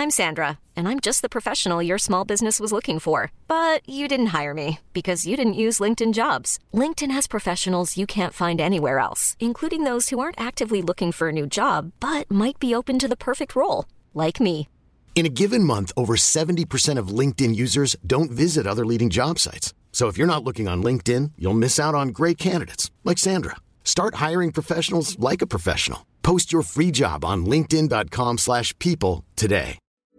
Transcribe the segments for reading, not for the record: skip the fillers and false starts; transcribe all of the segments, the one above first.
I'm Sandra, and I'm just the professional your small business was looking for. But you didn't hire me because you didn't use LinkedIn Jobs. LinkedIn has professionals you can't find anywhere else, including those who aren't actively looking for a new job, but might be open to the perfect role, like me. In a given month, over 70% of LinkedIn users don't visit other leading job sites. So if you're not looking on LinkedIn, you'll miss out on great candidates like Sandra. Start hiring professionals like a professional. Post your free job on linkedin.com/people today.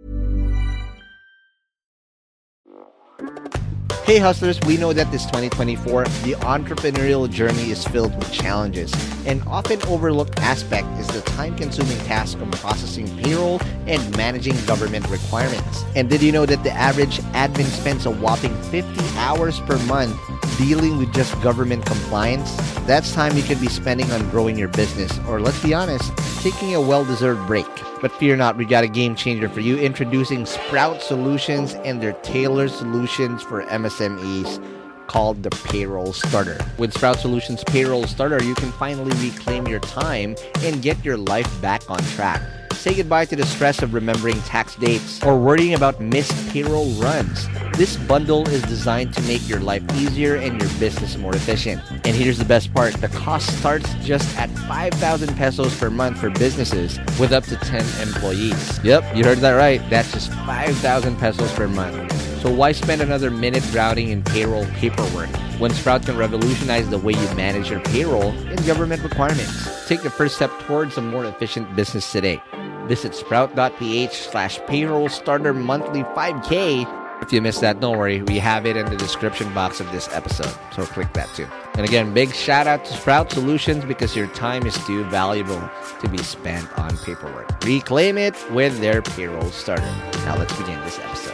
Hey hustlers, we know that this 2024, the entrepreneurial journey is filled with challenges. An often overlooked aspect is the time-consuming task of processing payroll and managing government requirements. And did you know that the average admin spends a whopping 50 hours per month dealing with just government compliance? That's time you could be spending on growing your business, or let's be honest, taking a well-deserved break. But fear not, we got a game changer for you, introducing Sprout Solutions and their tailored solutions for MSMEs called the Payroll Starter. With Sprout Solutions Payroll Starter, you can finally reclaim your time and get your life back on track. Say goodbye to the stress of remembering tax dates or worrying about missed payroll runs. This bundle is designed to make your life easier and your business more efficient. And here's the best part. The cost starts just at 5,000 pesos per month for businesses with up to 10 employees. Yep, you heard that right. That's just 5,000 pesos per month. So why spend another minute drowning in payroll paperwork when Sprout can revolutionize the way you manage your payroll and government requirements? Take the first step towards a more efficient business today. Visit sprout.ph/payroll starter monthly 5K. If you missed that, don't worry. We have it in the description box of this episode. So click that too. And again, big shout out to Sprout Solutions because your time is too valuable to be spent on paperwork. Reclaim it with their payroll starter. Now let's begin this episode.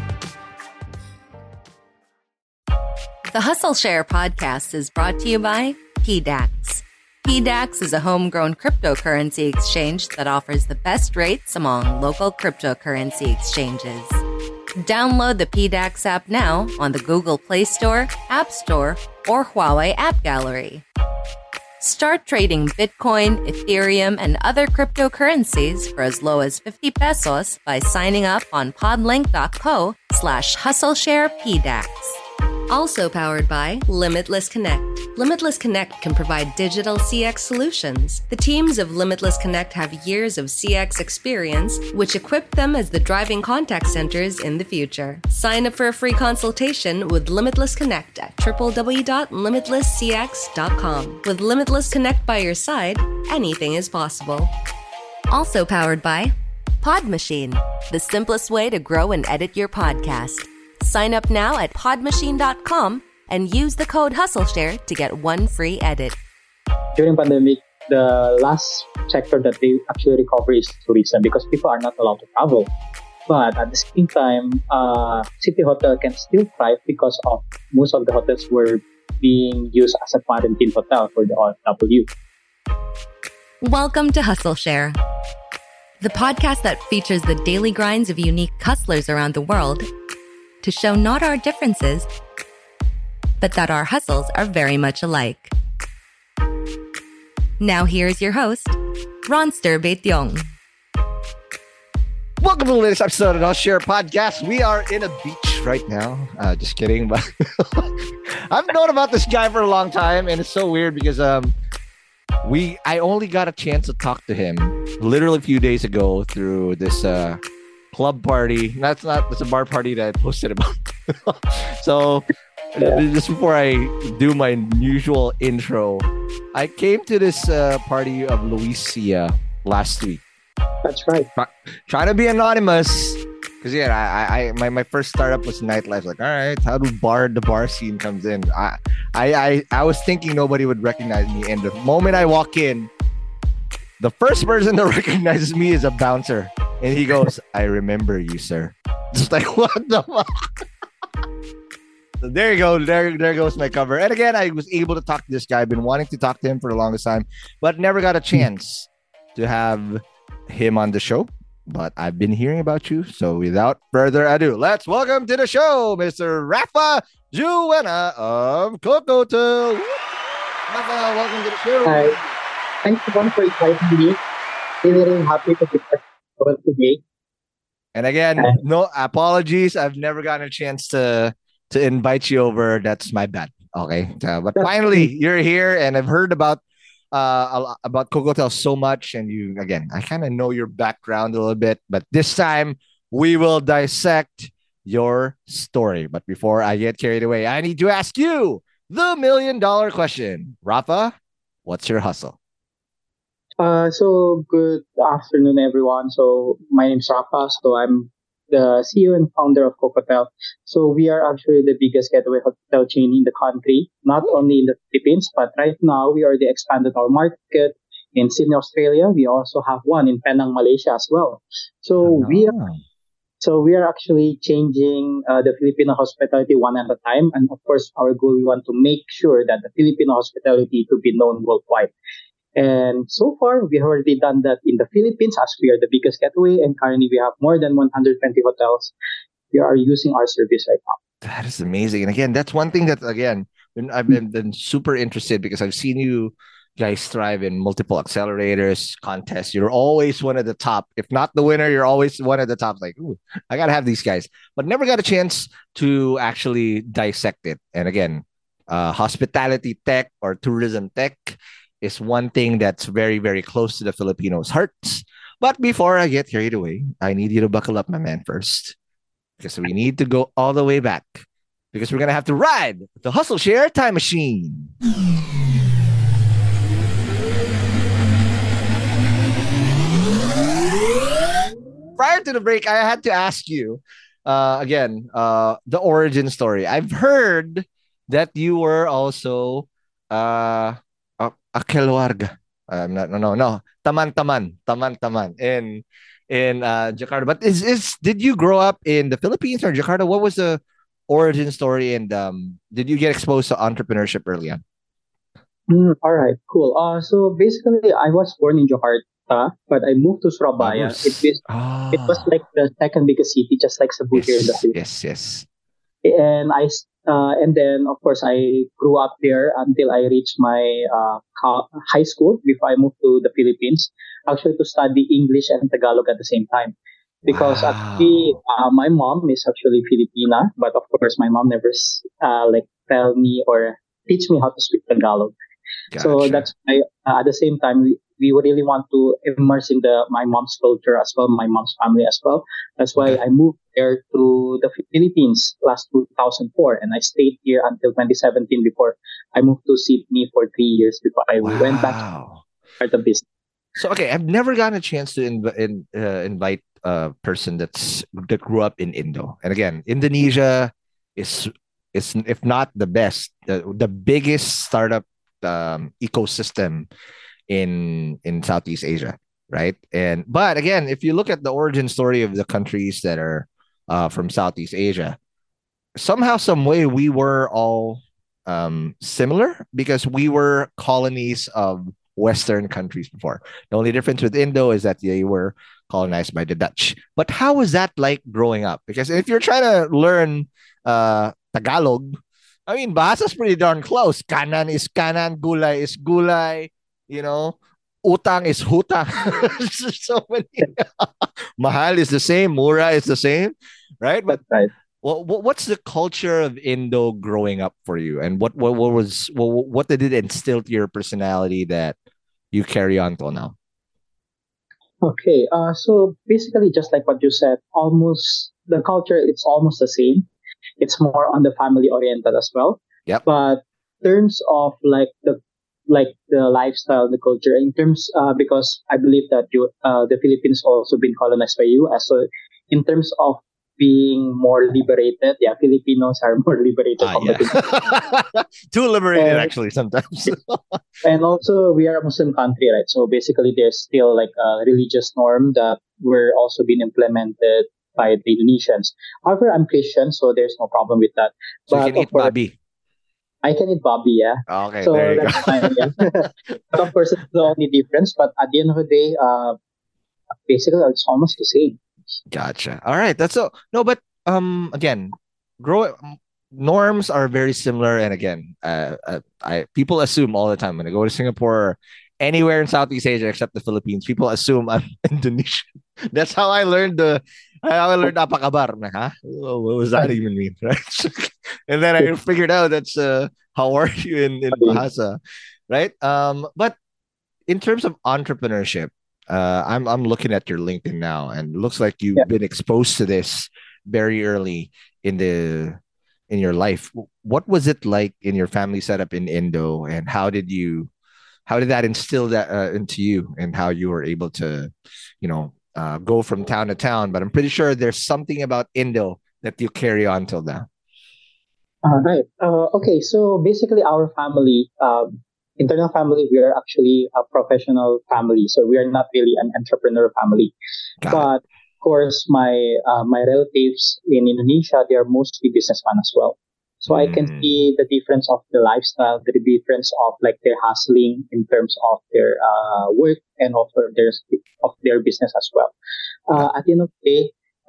The Hustle Share podcast is brought to you by PDAX. PDAX is a homegrown cryptocurrency exchange that offers the best rates among local cryptocurrency exchanges. Download the PDAX app now on the Google Play Store, App Store, or Huawei App Gallery. Start trading Bitcoin, Ethereum, and other cryptocurrencies for as low as 50 pesos by signing up on podlink.co/hustlesharepdax. Also powered by Limitless Connect. Limitless Connect can provide digital CX solutions. The teams of Limitless Connect have years of CX experience, which equip them as the driving contact centers in the future. Sign up for a free consultation with Limitless Connect at www.limitlesscx.com. With Limitless Connect by your side, anything is possible. Also powered by Pod Machine, the simplest way to grow and edit your podcast. Sign up now at podmachine.com and use the code HustleShare to get one free edit. During pandemic, the last sector that they actually recover is tourism because people are not allowed to travel. But at the same time, city hotel can still thrive because of most of the hotels were being used as a quarantine hotel for the OFW. Welcome to HustleShare, the podcast that features the daily grinds of unique hustlers around the world to show not our differences, but that our hustles are very much alike. Now here's your host, Ronster Baetiong. Welcome to the latest episode of the Share Podcast. We are in a beach right now. Just kidding, but I've known about this guy for a long time, and it's so weird because I only got a chance to talk to him literally a few days ago through this club party. That's a bar party that I posted about. So just before I do my usual intro, I came to this party of Luisia last week. That's right. Trying to be anonymous because my first startup was nightlife. Like, all right, how do the bar scene comes in? I was thinking nobody would recognize me, and the moment I walk in, the first person that recognizes me is a bouncer. And he goes, I remember you, sir. Just like, what the fuck? So there you go. There goes my cover. And again, I was able to talk to this guy. I've been wanting to talk to him for the longest time, but never got a chance to have him on the show. But I've been hearing about you. So without further ado, let's welcome to the show, Mr. Rafa Juena of Cocotel. Rafa, welcome to the show. Hi. Thanks everyone for inviting me. Really happy to be part of it today. And again, no apologies. I've never gotten a chance to invite you over. That's my bad. Okay, but finally you're here, and I've heard about Cocotel so much, and you again. I kind of know your background a little bit, but this time we will dissect your story. But before I get carried away, I need to ask you the $1,000,000 question. Rafa, what's your hustle? So good afternoon, everyone. So my name's Rafa. So I'm the CEO and founder of Cocotel. So we are actually the biggest getaway hotel chain in the country, not only in the Philippines, but right now we already expanded our market in Sydney, Australia. We also have one in Penang, Malaysia as well. So we are actually changing the Filipino hospitality one at a time. And of course, our goal, we want to make sure that the Filipino hospitality to be known worldwide. And so far, we have already done that in the Philippines as we are the biggest getaway. And currently, we have more than 120 hotels. We are using our service right now. That is amazing. And again, that's one thing that, again, I've been super interested because I've seen you guys thrive in multiple accelerators, contests. You're always one of the top. If not the winner, you're always one of the top. Like, ooh, I got to have these guys. But never got a chance to actually dissect it. And again, hospitality tech or tourism tech is one thing that's very, very close to the Filipinos' hearts. But before I get carried away, I need you to buckle up, my man, first. Because we need to go all the way back. Because we're going to have to ride the Hustle Share Time Machine. Prior to the break, I had to ask you, again, the origin story. I've heard that you were also... Akelwarga. No. Taman in Jakarta. But did you grow up in the Philippines or Jakarta? What was the origin story, and did you get exposed to entrepreneurship early on? All right, cool. So basically, I was born in Jakarta, but I moved to Surabaya. It was like the second biggest city, just like Cebu here in the Philippines. Yes. And then of course I grew up there until I reached my high school before I moved to the Philippines, actually to study English and Tagalog at the same time. Because actually, my mom is actually Filipina, but of course my mom never tell me or teach me how to speak Tagalog. Gotcha. So that's why at the same time we really want to immerse in my mom's culture as well, my mom's family as well. That's why I moved there to the Philippines last 2004, and I stayed here until 2017 before I moved to Sydney for 3 years before I went back to start the business. So okay, I've never gotten a chance to invite a person that grew up in Indo, and again, Indonesia is if not the best, the biggest startup ecosystem in Southeast Asia, right? But again, if you look at the origin story of the countries that are from Southeast Asia, somehow, some way, we were all similar because we were colonies of Western countries before. The only difference with Indo is that they were colonized by the Dutch. But how was that like growing up? Because if you're trying to learn Tagalog, I mean, Bahasa's pretty darn close. Kanan is kanan, gulay is gulay, utang is hutang. So many. Mahal is the same, mura is the same, right? But right. What's the culture of Indo growing up for you, and what did it instill to your personality that you carry on till now? Okay, so basically, just like what you said, almost the culture, it's almost the same. It's more on the family oriented as well. Yep. But in terms of the lifestyle, the culture, in terms because I believe that the Philippines also been colonized by US. So in terms of being more liberated, Filipinos are more liberated. Too liberated, actually, sometimes. And also, we are a Muslim country, right? So basically, there's still like a religious norm that we're also being implemented by the Indonesians. However, I'm Christian, so there's no problem with that. So you can eat babi. I can eat babi, yeah. Okay, so there you that's go. Fine, yeah. But of course, it's the only difference. But at the end of the day, basically, it's almost the same. Gotcha. All right, that's so. No, but again, norms are very similar, and again, people assume all the time when I go to Singapore, anywhere in Southeast Asia except the Philippines, people assume I'm Indonesian. That's how I learned apakabar. I'm like, huh? What does that even mean? Right? And then I figured out that's how are you in Bahasa, right? But in terms of entrepreneurship, I'm looking at your LinkedIn now, and it looks like Yeah. you've been exposed to this very early in the in your life. What was it like in your family setup in Indo, and how did that instill that into you, and how you were able to, go from town to town? But I'm pretty sure there's something about Indo that you carry on till now. Right. Okay. So basically, our family, internal family, we are actually a professional family. So we are not really an entrepreneur family. Got it. But of course, my relatives in Indonesia, they are mostly businessmen as well. So I can Mm, see the difference of the lifestyle, the difference of like their hustling in terms of their work and also their business as well. yeah. At the end of the day,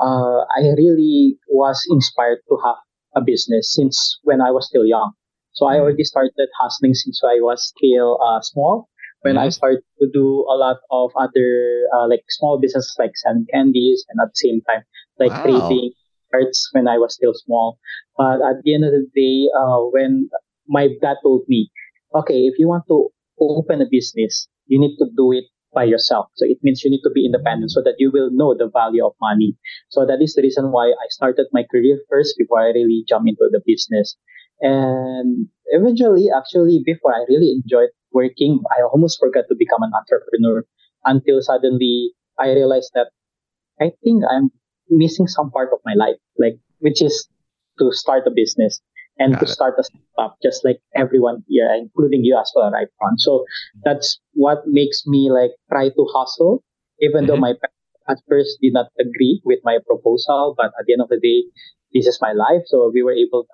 I really was inspired to have a business since when I was still young. So I Mm, already started hustling since I was still small. When I mhm. started to do a lot of other like small businesses like selling candies and at the same time like Wow. creating arts when I was still small. But at the end of the day, when my dad told me, okay, if you want to open a business, you need to do it by yourself. So it means you need to be independent Mm, so that you will know the value of money. So that is the reason why I started my career first before I really jump into the business. And eventually, actually, before I really enjoyed working, I almost forgot to become an entrepreneur until suddenly I realized that I think I'm missing some part of my life, like which is to start a business and to got it. start a startup, just like everyone here, including you as well, right, Ron? So that's what makes me like try to hustle, even though Mhm. my parents at first did not agree with my proposal, but at the end of the day, this is my life. So we were able.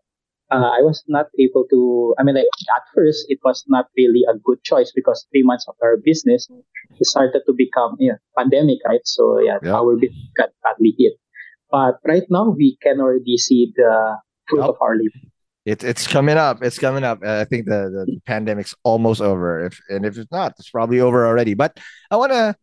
I was not able to. I mean, like at first, it was not really a good choice because 3 months of our business it started to become pandemic, right? So yeah, Yep. our business got badly hit. But right now, we can already see the fruit Yep. of our labor. It's coming up. It's coming up. I think the pandemic's almost over. If it's not, it's probably over already. But I want to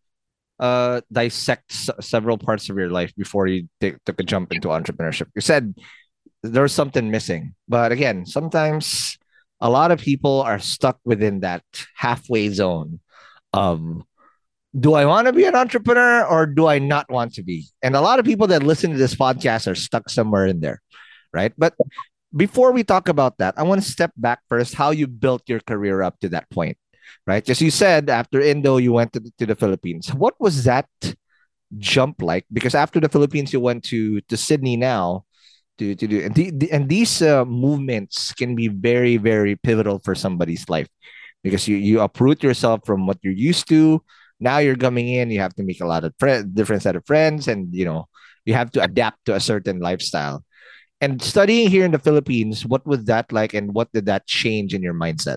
dissect several parts of your life before you took a jump into entrepreneurship. You said there was something missing, but again, sometimes a lot of people are stuck within that halfway zone of, do I want to be an entrepreneur or do I not want to be? And a lot of people that listen to this podcast are stuck somewhere in there, right? But before we talk about that, I want to step back first, how you built your career up to that point, right? Just you said after Indo, you went to the Philippines. What was that jump like? Because after the Philippines, you went to Sydney now to do, and these movements can be very, very pivotal for somebody's life because you uproot yourself from what you're used to. Now you're coming in, you have to make a lot of different set of friends, and you have to adapt to a certain lifestyle. And studying here in the Philippines, what was that like, and what did that change in your mindset?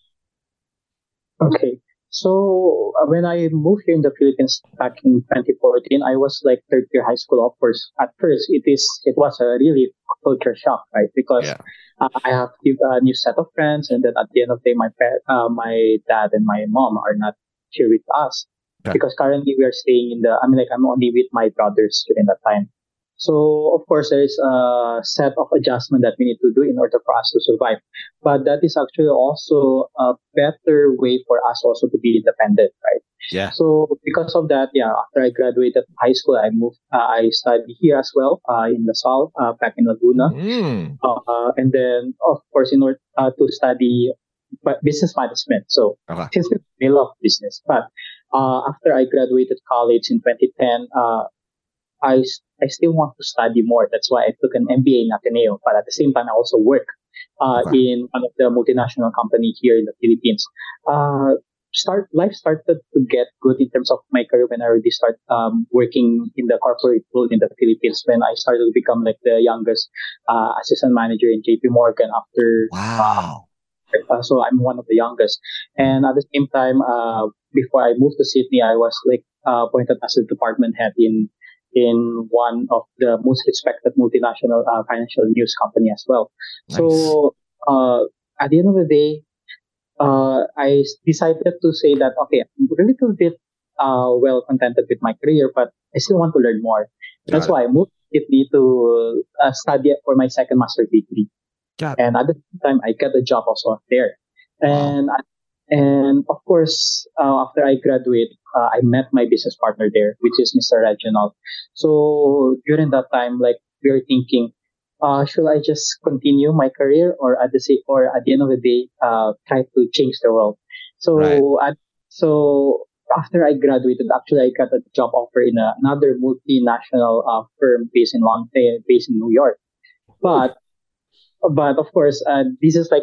Okay. So when I moved here in the Philippines back in 2014, I was like third year high school. Of course, at first it was a really culture shock, right? Because Yeah. I have a new set of friends, and then at the end of the day, my dad and my mom are not here with us Okay. because currently we are staying in the. I mean, like I'm only with my brothers during that time. So of course, there is a set of adjustment that we need to do in order for us to survive. But that is actually also a better way for us also to be independent, right? Yeah. So because of that, yeah, after I graduated high school, I moved. I studied here as well in the south, back in Laguna, Mm. and then of course in order to study business management. So Okay. since we love business, but after I graduated college in 2010, I still want to study more. That's why I took an MBA in Ateneo. But at the same time, I also work Okay. in one of the multinational company here in the Philippines. Life started to get good in terms of my career when I already start working in the corporate world in the Philippines. When I started to become like the youngest assistant manager in JP Morgan after. Wow. So I'm one of the youngest, and at the same time, before I moved to Sydney, I was like appointed as a department head in one of the most respected multinational financial news company as well. Nice. So at the end of the day, decided to say that, okay, I'm a little bit well contented with my career, but I still want to learn more. That's Got it. why I moved to Sydney to study for my second master degree. Got it. And at the same time, I got a job also there. Wow. And of course, after I graduate, I met my business partner there, which is Mr. Reginald. So during that time, like we were thinking, should I just continue my career, or at the end of the day, try to change the world? Right. So after I graduated, actually I got a job offer in another multinational firm based in New York. But of course, this is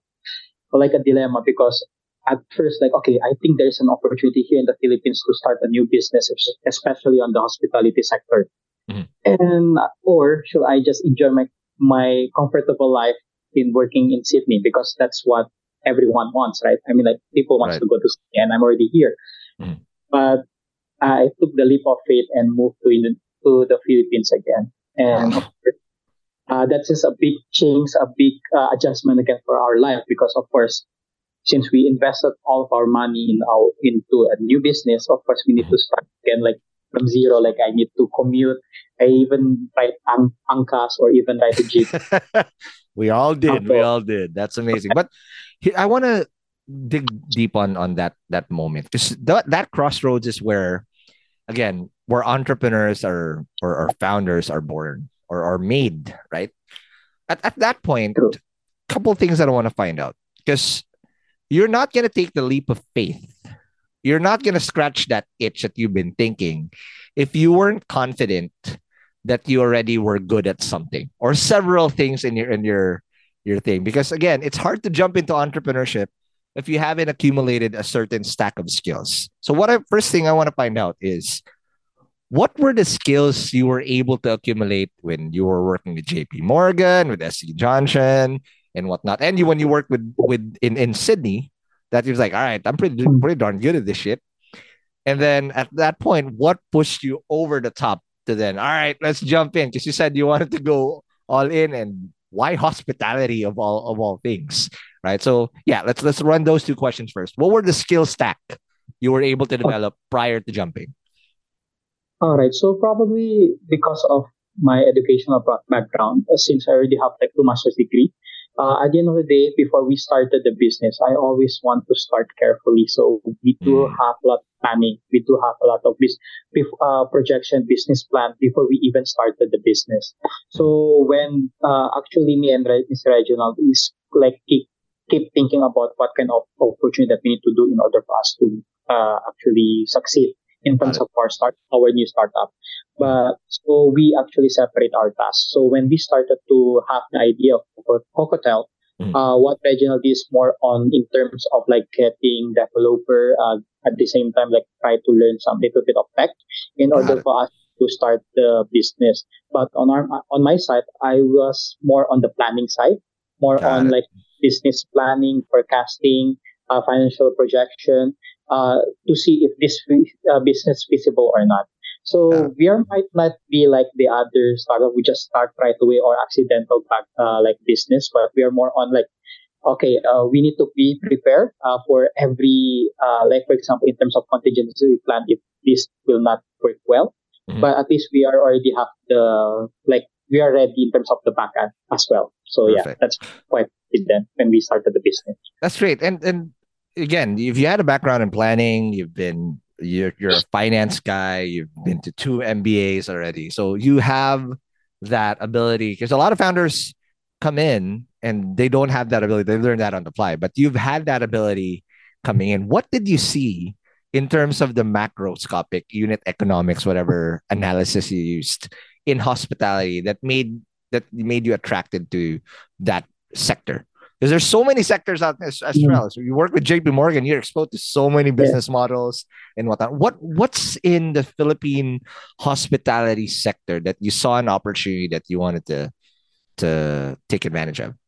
like a dilemma, because at first, like, okay, I think there's an opportunity here in the Philippines to start a new business, especially on the hospitality sector. Mhm. And or should I just enjoy my comfortable life in working in Sydney, because that's what everyone wants, right? I mean, like, people wants Right. to go to Sydney, and I'm already here. Mhm. But I took the leap of faith and moved to the Philippines again. And of Wow. course, that's just a big change, a big adjustment again for our life, because of course, since we invested all of our money into a new business, of course we need to start again, like from zero. Like, I need to commute. I even write angkas, or even write a jeep. We all did. We all did. That's amazing. But I want to dig deep on that moment, because that crossroads is where, again, where entrepreneurs or founders are born or are made, right? At that point, True. couple things that I want to find out, because you're not going to take the leap of faith. You're not going to scratch that itch that you've been thinking if you weren't confident that you already were good at something or several things in your thing. Because again, it's hard to jump into entrepreneurship if you haven't accumulated a certain stack of skills. So first thing I want to find out is, what were the skills you were able to accumulate when you were working with JP Morgan, with SC Johnson, and whatnot? And when you worked in Sydney, that you was like, all right, I'm pretty darn good at this shit. And then at that point, what pushed you over the top to then, all right, let's jump in? Because you said you wanted to go all in, and why hospitality of all things, right? So yeah, let's run those two questions first. What were the skill stack you were able to develop prior to jumping? All right. So probably because of my educational background, since I already have like two master's degree, at the end of the day, before we started the business, I always want to start carefully. So we do Mm. have a lot of planning. We do have a lot of projection, business plan before we even started the business. So when actually me and Mr. Reginald is like keep thinking about what kind of opportunity that we need to do in order for us to actually succeed in Got terms it. of our new startup. But so we actually separate our tasks. So when we started to have the idea of Cocotel, Mm. what Reginald is more on in terms of like getting developer, at the same time, like try to learn some little bit of tech in Got order it. for us to start the business. But on my side, I was more on the planning side, more Got on it. like business planning, forecasting, financial projection, to see if this business feasible or not. So Yeah. we might not be like the other startup. We just start right away, or accidental like business, but we are more on like, okay, we need to be prepared for every like, for example, in terms of contingency plan, if this will not work well. Mhm. But at least we are already have the like, we are ready in terms of the back end as well. So yeah, Perfect. that's quite it then when we started the business. That's great. And again, if you had a background in planning, you're a finance guy, you've been to 2 MBAs already. So you have that ability, because a lot of founders come in and they don't have that ability. They learn that on the fly, but you've had that ability coming in. What did you see in terms of the macroscopic unit economics, whatever analysis you used in hospitality that made you attracted to that sector? Because there's so many sectors out there as well. So you work with JP Morgan, you're exposed to so many Yeah. business models and whatnot. What's in the Philippine hospitality sector that you saw an opportunity that you wanted to take advantage of?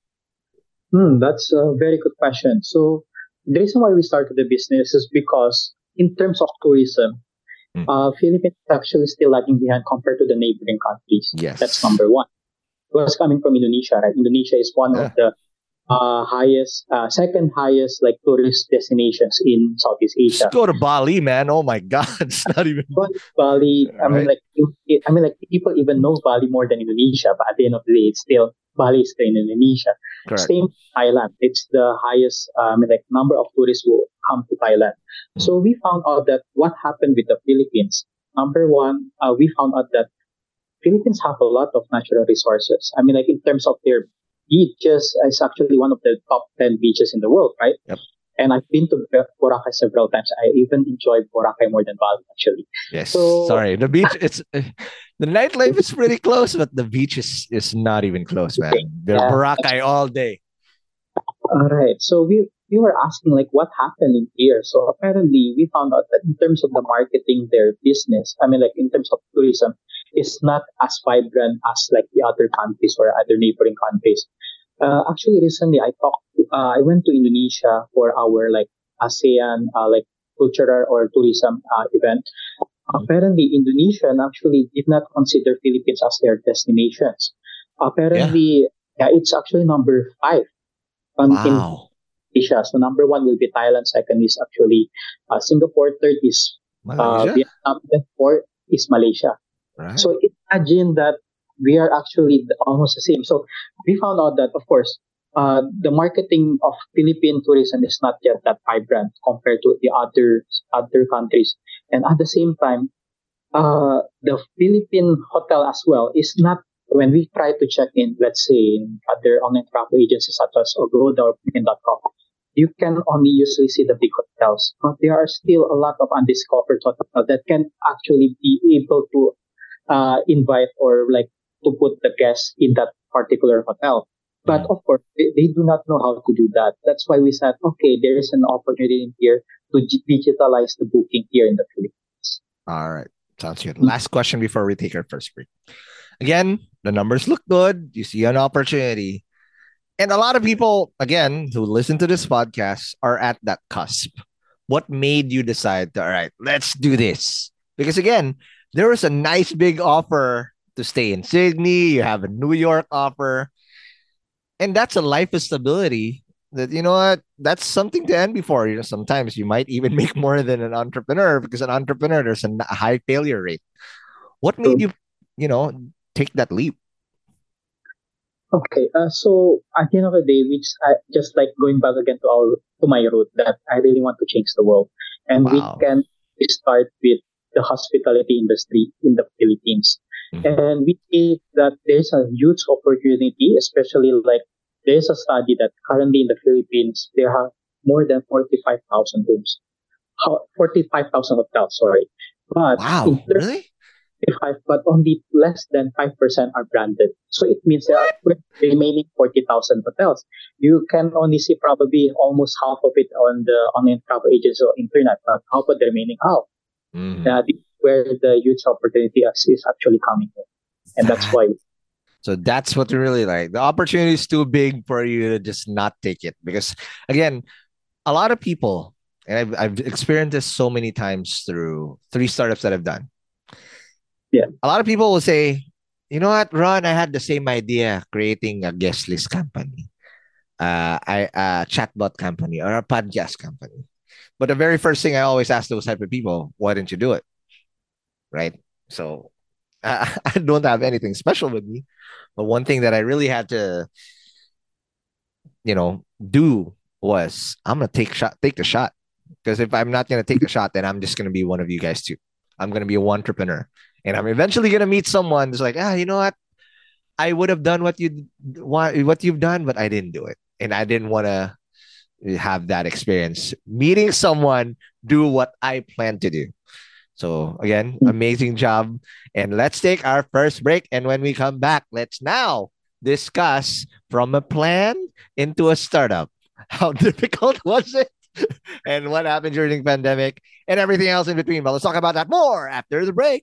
That's a very good question. So the reason why we started the business is because in terms of tourism, Mm. Philippines is actually still lagging behind compared to the neighboring countries. Yes. That's number one. It was coming from Indonesia, right? Indonesia is one Yeah. of the second highest like tourist destinations in Southeast Asia. Just go to Bali, man. Oh my God, it's not even. But Bali, Right. people even know Bali more than Indonesia, but at the end of the day, it's still Bali is still in Indonesia. Correct. Same Thailand, it's the highest, number of tourists who come to Thailand. So we found out that what happened with the Philippines. Number one, we found out that Philippines have a lot of natural resources. In terms of their beaches, it's actually one of the top 10 beaches in the world, right? Yep. And I've been to Boracay several times. I even enjoyed Boracay more than Bali, actually. Yes. So- Sorry. The beach. It's the nightlife is pretty close, but the beach is not even close, man. They're Yeah. Boracay all day. All right. So we were asking like what happened in here. So apparently we found out that in terms of the marketing, their business, in terms of tourism, is not as vibrant as like the other countries or other neighboring countries. Actually, recently I went to Indonesia for our like ASEAN cultural or tourism event. Apparently, Indonesian actually did not consider Philippines as their destinations. Apparently, it's actually number 5 in Wow. Asia. So number 1 will be Thailand. Second is actually Singapore. Third is Malaysia. Vietnam. Then fourth is Malaysia. Right. So imagine that we are actually almost the same. So we found out that, of course, the marketing of Philippine tourism is not yet that vibrant compared to the other countries. And at the same time, the Philippine hotel as well is not, when we try to check in, let's say, in other online travel agencies such as Agoda or Booking.com, you can only usually see the big hotels. But there are still a lot of undiscovered hotels that can actually be able to invite or like to put the guests in that particular hotel. But of course, they do not know how to do that. That's why we said, okay, there is an opportunity in here to digitalize the booking here in the Philippines. All right. Sounds good. Last question before we take our first break. Again, the numbers look good. You see an opportunity. And a lot of people, again, who listen to this podcast are at that cusp. What made you decide to, all right, let's do this? Because again, there was a nice big offer to stay in Sydney. You have a New York offer. And that's a life of stability that, you know what, that's something to end before. You know, sometimes you might even make more than an entrepreneur because an entrepreneur, there's a high failure rate. What made you, take that leap? Okay, so at the end of the day, just like going back again to my root, that I really want to change the world, and Wow. we can start with the hospitality industry in the Philippines, and we see that there's a huge opportunity, especially like there's a study that currently in the Philippines there are more than 45,000 rooms, 45,000 hotels, sorry, but Wow. in terms Really? but only less than 5% are branded. So it means there are the remaining 40,000 hotels. You can only see probably almost half of it on the online travel agency or internet, but how about the remaining half? This is where the huge opportunity is actually coming in. And that's why. So that's what we really like. The opportunity is too big for you to just not take it. Because again, a lot of people, and I've experienced this so many times through 3 startups that I've done. Yeah. A lot of people will say, you know what, Ron, I had the same idea creating a guest list company, a chatbot company, or a podcast company. But the very first thing I always ask those type of people, why didn't you do it? Right? So I don't have anything special with me. But one thing that I really had to, do was I'm going to take the shot. Because if I'm not going to take the shot, then I'm just going to be one of you guys too. I'm going to be a entrepreneur. And I'm eventually going to meet someone who's like, you know what? I would have done what you've done, but I didn't do it. And I didn't want to have that experience. Meeting someone, do what I plan to do. So again, amazing job. And let's take our first break. And when we come back, let's now discuss from a plan into a startup. How difficult was it? And what happened during the pandemic and everything else in between. But let's talk about that more after the break.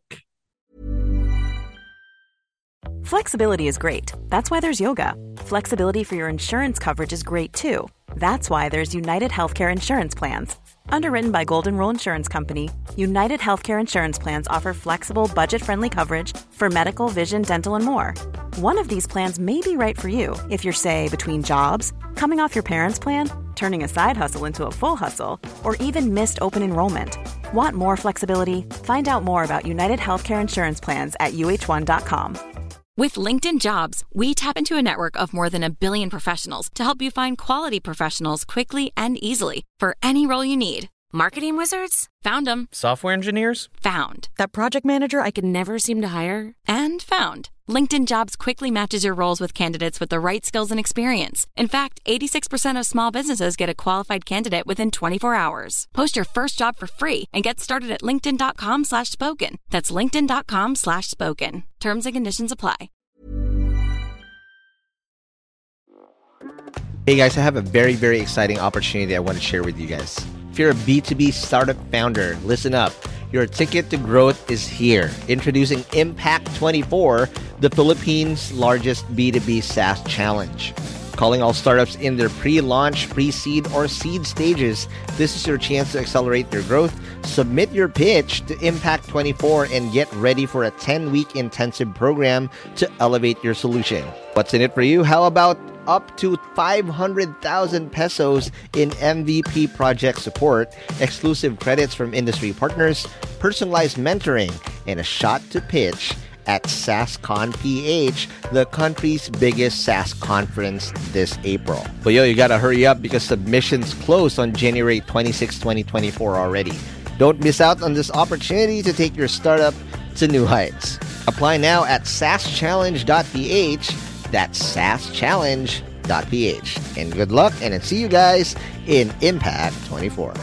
Flexibility is great. That's why there's yoga. Flexibility for your insurance coverage is great too. That's why there's United Healthcare Insurance Plans. Underwritten by Golden Rule Insurance Company, United Healthcare Insurance Plans offer flexible, budget-friendly coverage for medical, vision, dental, and more. One of these plans may be right for you if you're, say, between jobs, coming off your parents' plan, turning a side hustle into a full hustle, or even missed open enrollment. Want more flexibility? Find out more about United Healthcare Insurance Plans at uh1.com. With LinkedIn Jobs, we tap into a network of more than 1 billion professionals to help you find quality professionals quickly and easily for any role you need. Marketing wizards? Found them. Software engineers? Found. That project manager I could never seem to hire? And found. LinkedIn Jobs quickly matches your roles with candidates with the right skills and experience. In fact, 86% of small businesses get a qualified candidate within 24 hours. Post your first job for free and get started at linkedin.com/spoken. That's linkedin.com/spoken. Terms and conditions apply. Hey guys, I have a very, very exciting opportunity I want to share with you guys. If you're a B2B startup founder, listen up. Your ticket to growth is here. Introducing Impact 24, the Philippines' largest B2B SaaS challenge. Calling all startups in their pre-launch, pre-seed, or seed stages, this is your chance to accelerate your growth. Submit your pitch to Impact 24 and get ready for a 10-week intensive program to elevate your solution. What's in it for you? How about up to 500,000 pesos in MVP project support, exclusive credits from industry partners, personalized mentoring, and a shot to pitch at SaaSCon PH, the country's biggest SaaS conference this April. But you gotta hurry up because submissions close on January 26, 2024 already. Don't miss out on this opportunity to take your startup to new heights. Apply now at saaschallenge.ph. That's saaschallenge.ph. And good luck, and I'll see you guys in Impact 24.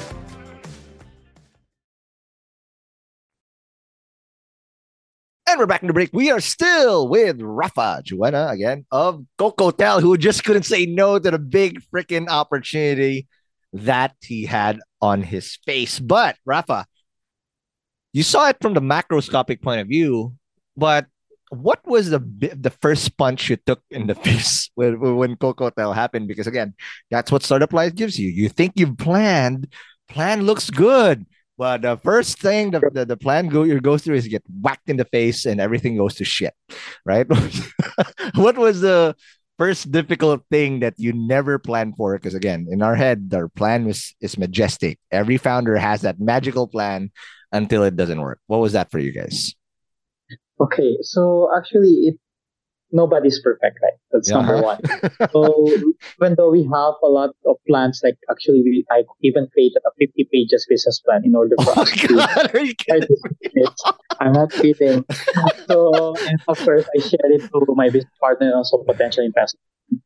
And we're back in the break. We are still with Rafa Juana again of Cocotel, who just couldn't say no to the big freaking opportunity that he had on his face. But Rafa, you saw it from the macroscopic point of view, but what was the first punch you took in the face when Cocotel happened? Because again, that's what Startup Life gives you. You think you've planned, plan looks good, but the first thing the plan goes through is get whacked in the face and everything goes to shit, right? What was the first difficult thing that you never planned for? Because again, in our head, our plan is majestic. Every founder has that magical plan until it doesn't work. What was that for you guys? Okay, so actually, nobody's perfect, right? That's number one. So even though we have a lot of plans, like actually, I even created a 50 pages business plan in order for us to God, are you kidding me? I'm not kidding. So, and of course, I shared it to my business partner and also potential investors.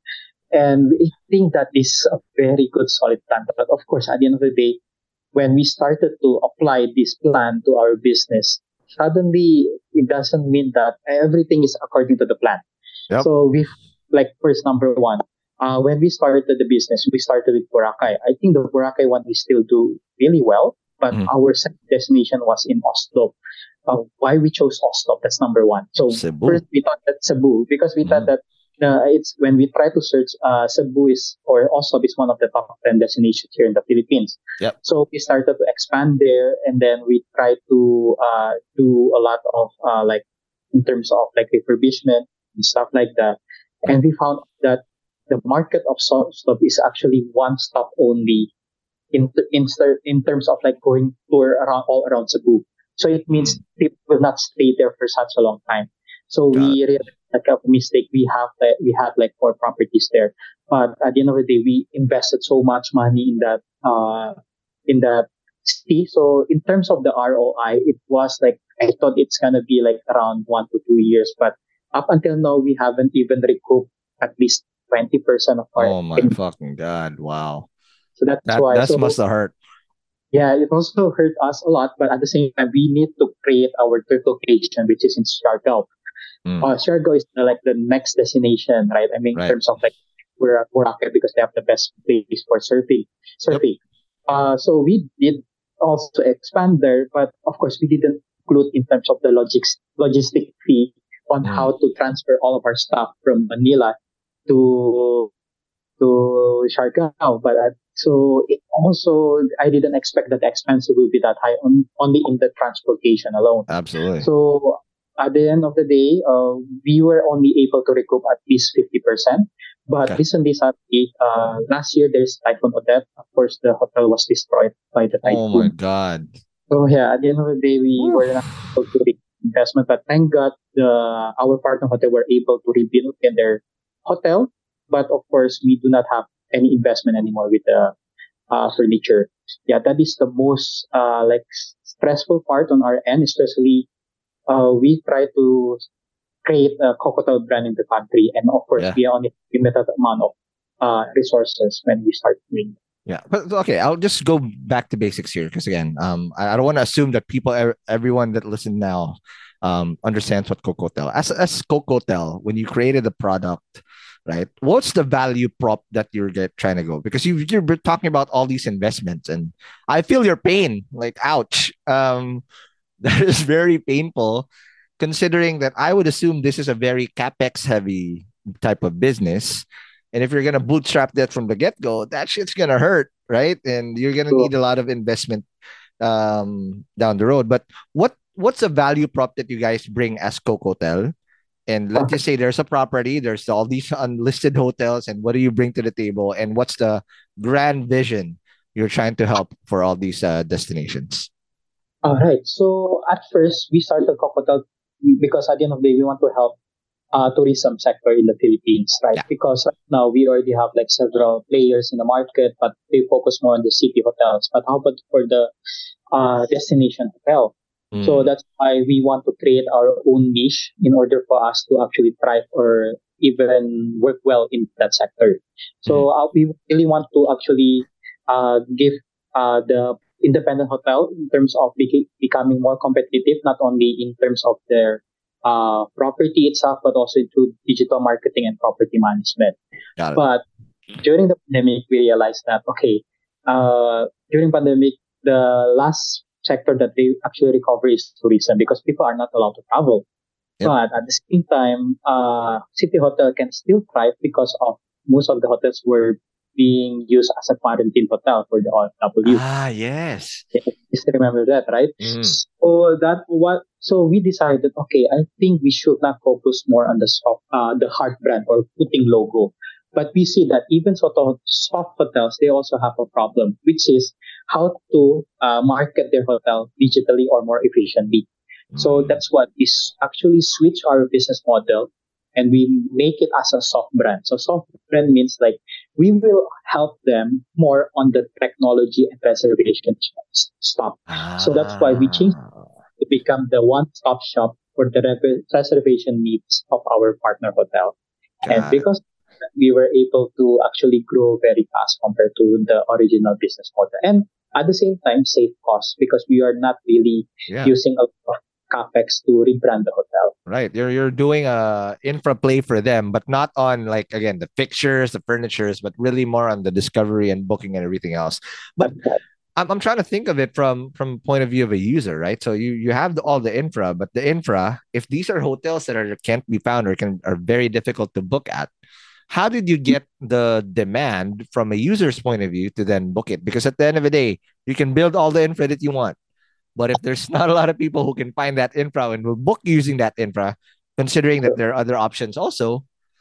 And we think that this is a very good, solid plan. But of course, at the end of the day, when we started to apply this plan to our business, suddenly it doesn't mean that everything is according to the plan. Yep. So first number one, when we started the business, we started with Boracay. I think the Boracay one we still do really well, but our second destination was in Oslo. Why we chose Oslo? That's number one. So Cebu. First we thought that Cebu, because we thought that it's when we try to search, Cebu or Oslo is one of the top 10 destinations here in the Philippines. Yep. So we started to expand there, and then we tried to do a lot of in terms of like refurbishment and stuff like that. And we found that the market of Oslo is actually one stop only in terms of like going tour all around Cebu. So it means people will not stay there for such a long time. So we realized like a mistake. We had like 4 properties there, but at the end of the day, we invested so much money in that city. So in terms of the ROI, it was like I thought it's gonna be like around 1 to 2 years, but up until now, we haven't even recouped at least 20% of our. Oh my fucking God! Wow. So that must have hurt. Yeah, it also hurt us a lot, but at the same time, we need to create our third location, which is in Siargao. Siargao is like the next destination, right? I mean, in terms of like we're at Boracay because they have the best place for surfing. Yep. So we did also expand there, but of course we didn't include in terms of the logistic fee on how to transfer all of our stuff from Manila to Siargao. But So it also, I didn't expect that the expense will be that high only in the transportation alone. Absolutely. So at the end of the day, we were only able to recoup at least 50%. But Okay. recently, sadly, last year there's Typhoon Odette. Of course, the hotel was destroyed by the Oh my typhoon. God. So yeah, at the end of the day, we Whew. were not able to recoup investment. But thank God, our partner hotel were able to rebuild in their hotel. But of course, we do not have any investment anymore with the furniture. Yeah, that is the most stressful part on our end, especially we try to create a Cocotel brand in the country, and of course, Yeah. we only have limited amount of resources when we start doing. Yeah, but okay, I'll just go back to basics here because again, I don't want to assume that everyone that listen now, understands what Cocotel. As Cocotel, when you created the product, right? What's the value prop that trying to go? Because you're talking about all these investments, and I feel your pain. Like, ouch, that is very painful, considering that I would assume this is a very capex heavy type of business. And if you're gonna bootstrap that from the get go, that shit's gonna hurt, right? And you're gonna So, need a lot of investment down the road. But what's a value prop that you guys bring as Cocotel? And let's just say there's a property, there's all these unlisted hotels, and what do you bring to the table? And what's the grand vision you're trying to help for all these destinations? all right. So at first, we started Cocotel because at the end of the day, we want to help tourism sector in the Philippines, right? Yeah. Because right now we already have like several players in the market, but they focus more on the city hotels. But how about for the destination hotel? So Mm. that's why we want to create our own niche in order for us to actually thrive or even work well in that sector. So we really want to actually give the independent hotel in terms of becoming more competitive, not only in terms of their property itself, but also through digital marketing and property management. Got it. But during the pandemic, we realized that okay, during pandemic, the last sector that they actually recover is tourism because people are not allowed to travel. Yep. But at the same time, city hotel can still thrive because of most of the hotels were being used as a quarantine hotel for the OFW. Ah, yes. You still remember that, right? Mm. So we decided, okay, I think we should not focus more on the hard brand or putting logo. But we see that even sort of soft hotels, they also have a problem, which is how to market their hotel digitally or more efficiently. So that's what we actually switch our business model and we make it as a soft brand. So soft brand means like we will help them more on the technology and reservation stuff. So that's why we changed to become the one-stop shop for the reservation needs of our partner hotel. And Got it. because we were able to actually grow very fast compared to the original business model. And at the same time, save costs because we are not really Yeah. using a lot of capex to rebrand the hotel. Right. You're doing a infra play for them, but not on like again the fixtures, the furnitures, but really more on the discovery and booking and everything else. But I'm trying to think of it from point of view of a user, right? So you have all the infra, but the infra, if these are hotels that can't be found or are very difficult to book at, how did you get the demand from a user's point of view to then book it? Because at the end of the day, you can build all the infra that you want. But if there's not a lot of people who can find that infra and will book using that infra, considering that there are other options also,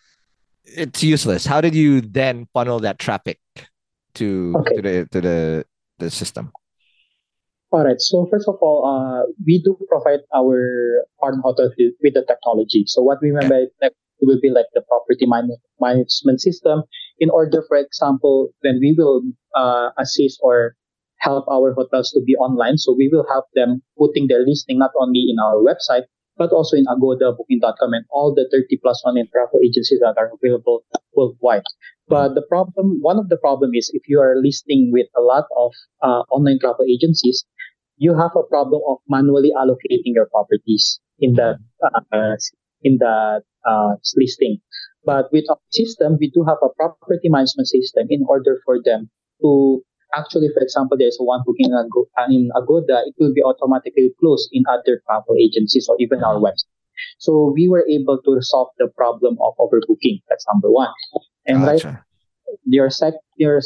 it's useless. How did you then funnel that traffic to the system? All right. So first of all, we do provide our partner hotel with the technology. So what we mean by tech will be like the property management system. In order, for example, then we will assist or help our hotels to be online. So we will help them putting their listing not only in our website, but also in Agoda, Booking.com, and all the 30 plus online travel agencies that are available worldwide. But one of the problem is if you are listing with a lot of online travel agencies, you have a problem of manually allocating your properties in the listing. But with our system, we do have a property management system in order for them to actually, for example, there's one booking in Agoda, it will be automatically closed in other travel agencies or even our website. So we were able to solve the problem of overbooking. That's number one. And Gotcha.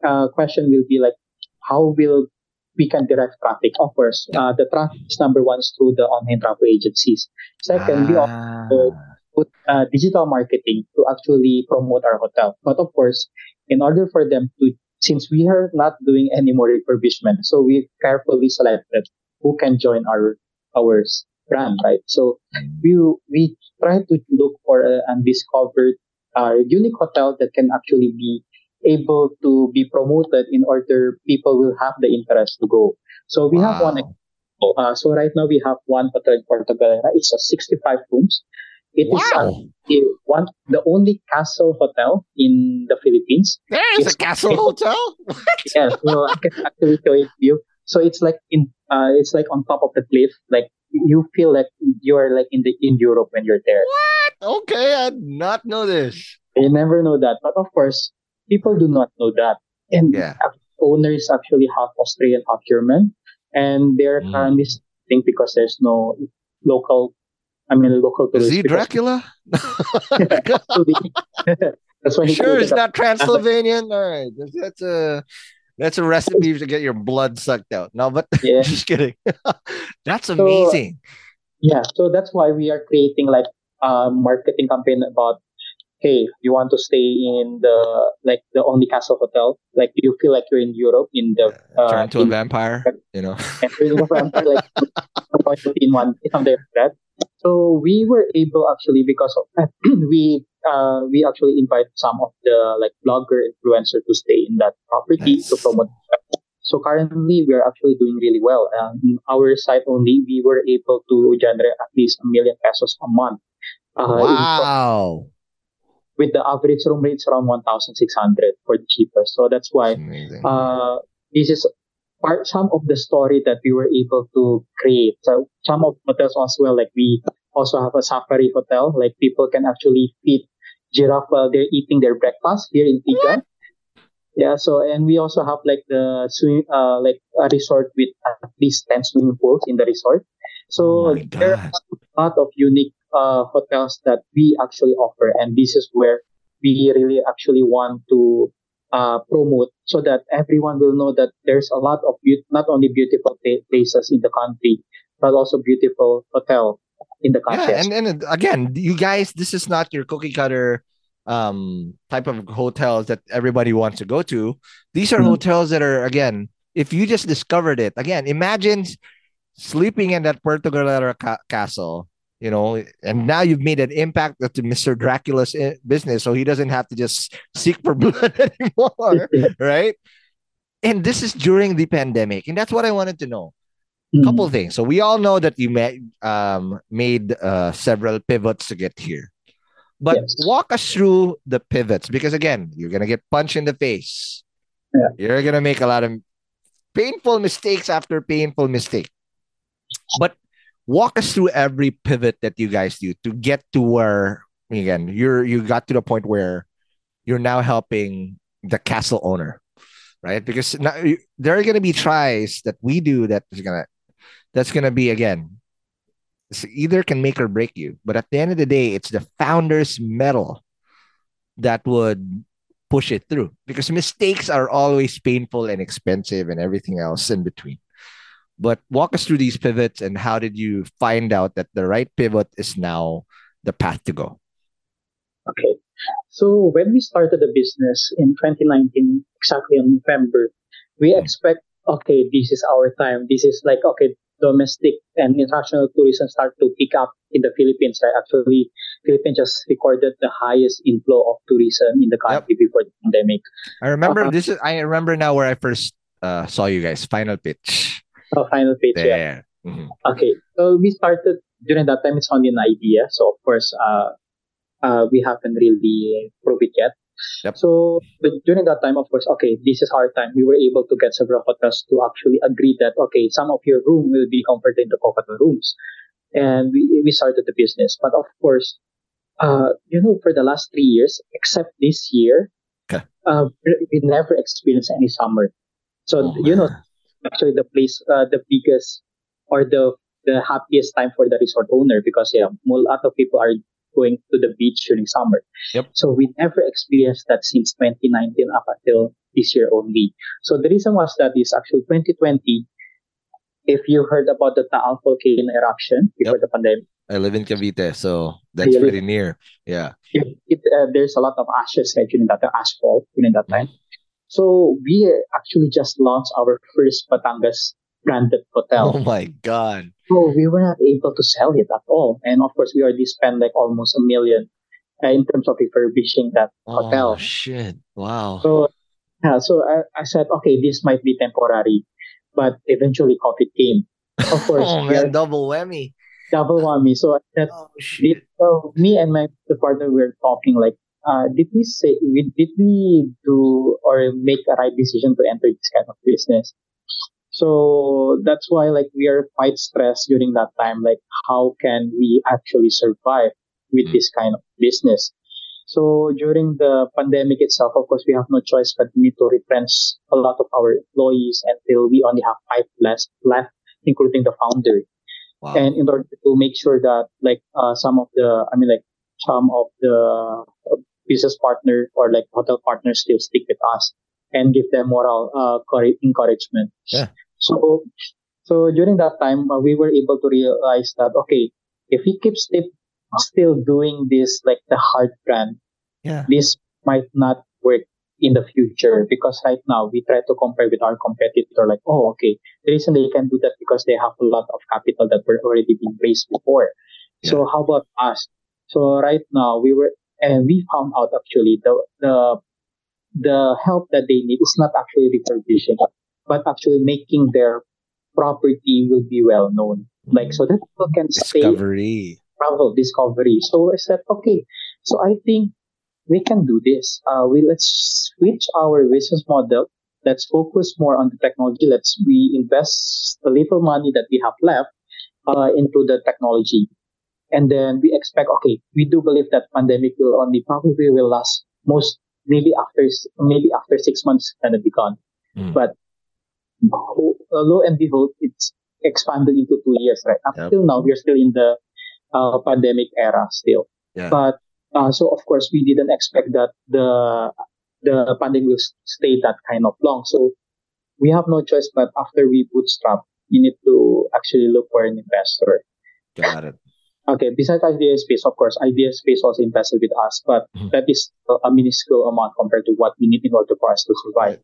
question will be like, how will we can direct traffic? Of course, the traffic is number one is through the online travel agencies. Second, we also put digital marketing to actually promote our hotel. But of course, in order for them to, since we are not doing any more refurbishment, so we carefully selected who can join our brand, right? So we try to look for and discover a unique hotel that can actually be able to be promoted in order people will have the interest to go. So we have one Wow. example. So right now we have one hotel in Puerto Galera. It's a 65 rooms. It is Wow. the only castle hotel in the Philippines. There's It's a castle hotel. yeah, so I can actually show it to you. So it's like on top of the cliff. Like you feel like you're like in Europe when you're there. Okay, I did not know this. You never know that, but of course, people do not know that. And Yeah. owners actually half Australian, half German, and they're Mm. currently think because there's no local. Local Is tourists. he because- Dracula? Actually, that's when he Sure, created it's not Transylvanian. All right, that's a recipe to get your blood sucked out. No, but Yeah. just kidding. That's amazing. Yeah, so that's why we are creating like a marketing campaign about, hey, you want to stay in the only castle hotel, like you feel like you're in Europe in the Turn to a vampire, you know. entering the vampire, like in one something like that. So we were able actually because of that we actually invite some of the like blogger influencer to stay in that property to Nice. promote. So currently we are actually doing really well. In our site only, we were able to generate at least ₱1,000,000 a month. Wow. With the average room rates around 1,600 for the cheapest. So that's why Amazing. this is some of the story that we were able to create. So some of the hotels as well, like we also have a safari hotel, like people can actually feed giraffe while they're eating their breakfast here in Tiga. Yeah, so and we also have like the like a resort with at least 10 swimming pools in the resort. So Oh my there God. are a lot of unique hotels that we actually offer, and this is where we really actually want to promote so that everyone will know that there's a lot of not only beautiful places in the country, but also beautiful hotel in the country. Yeah, and again, you guys, this is not your cookie cutter type of hotels that everybody wants to go to. These are Mhm. hotels that are, again, if you just discovered it, again, imagine sleeping in that Puerto Galera castle, you know, and now you've made an impact to Mr. Dracula's business, so he doesn't have to just seek for blood anymore, right? And this is during the pandemic, and that's what I wanted to know. Mhm. Couple things. So we all know that you made several pivots to get here, but Yes. walk us through the pivots, because again, you're gonna get punched in the face. Yeah. You're gonna make a lot of painful mistakes after painful mistake. But walk us through every pivot that you guys do to get to where, again, you got to the point where you're now helping the castle owner, right? Because now there are gonna be tries that we do that's gonna be, again, it's either can make or break you. But at the end of the day, it's the founder's metal that would push it through, because mistakes are always painful and expensive and everything else in between. But walk us through these pivots, and how did you find out that the right pivot is now the path to go? Okay. So when we started the business in 2019, exactly in November, we expect, okay, this is our time. This is like, okay, domestic and international tourism start to pick up in the Philippines. Right? Actually, Philippines just recorded the highest inflow of tourism in the country before the pandemic. I remember I remember now where I first saw you guys. Final pitch. Final page, yeah. There. Mhm. Okay, so we started during that time. It's only an idea, so of course, we haven't really proved it yet. Yep. So, but during that time, of course, okay, this is our time. We were able to get several hotels to actually agree that okay, some of your room will be converted into hotel rooms, and we started the business. But of course, for the last 3 years, except this year, Okay. we never experienced any summer. So Oh, actually the place, the biggest or the happiest time for the resort owner, because a lot of people are going to the beach during summer. Yep. So we never experienced that since 2019 up until this year only. So the reason was that is actually 2020. If you heard about the Taal volcano eruption before the pandemic, I live in Cavite, so that's Really? pretty near. Yeah. there's a lot of ashes right, during that asphalt during that time. Mhm. So we actually just launched our first Batangas branded hotel. Oh my God. So we were not able to sell it at all. And of course, we already spent like almost $1 million in terms of refurbishing that Oh hotel. shit. Wow. So, yeah, so I said, okay, this might be temporary. But eventually, COVID came. Of course, Oh we are man, double whammy. double whammy. So I said, Oh shit. so me and the partner were talking like, did we do or make a right decision to enter this kind of business? So that's why like we are quite stressed during that time. Like how can we actually survive with this kind of business? So during the pandemic itself, of course, we have no choice but we need to retrench a lot of our employees until we only have 5 left, including the founder. Wow. And in order to make sure that some of the business partner or like hotel partners still stick with us and give them moral encouragement. Yeah. So during that time, we were able to realize that okay, if we keep still doing this like the hard brand, Yeah. this might not work in the future because right now we try to compare with our competitor like, oh, okay, the reason they can do that because they have a lot of capital that were already being raised before. So how about us? So right now we found out actually the help that they need is not actually refurbishing, but actually making their property will be well known. Like so that people can Discovery. travel discovery. So I said, okay, so I think we can do this. Let's switch our business model. Let's focus more on the technology. We invest the little money that we have left into the technology, and then we expect. Okay, we do believe that pandemic will probably will last maybe after 6 months it's gonna be gone. But lo and behold, it's expanded into 2 years. Right up till now, we're still in the pandemic era still. Yeah. But so of course we didn't expect that the pandemic will stay that kind of long. So we have no choice but after we bootstrap, you need to actually look for an investor. Got it. Okay, besides Idea Space, of course, Idea Space also invested with us, but that is a minuscule amount compared to what we need in order for us to survive.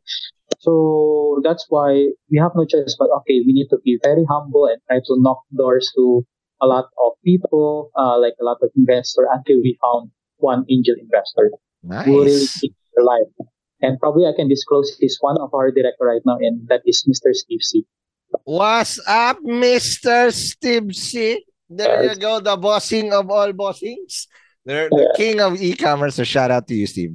So that's why we have no choice but okay, we need to be very humble and try to knock doors to a lot of people, like a lot of investors until we found one angel investor who really Nice. keeps it alive. And probably I can disclose he's one of our director right now, and that is Mr. Steve C. What's up, Mr. Steve C? There you go, the bossing of all bossings. The king of e-commerce. So shout out to you, Steve.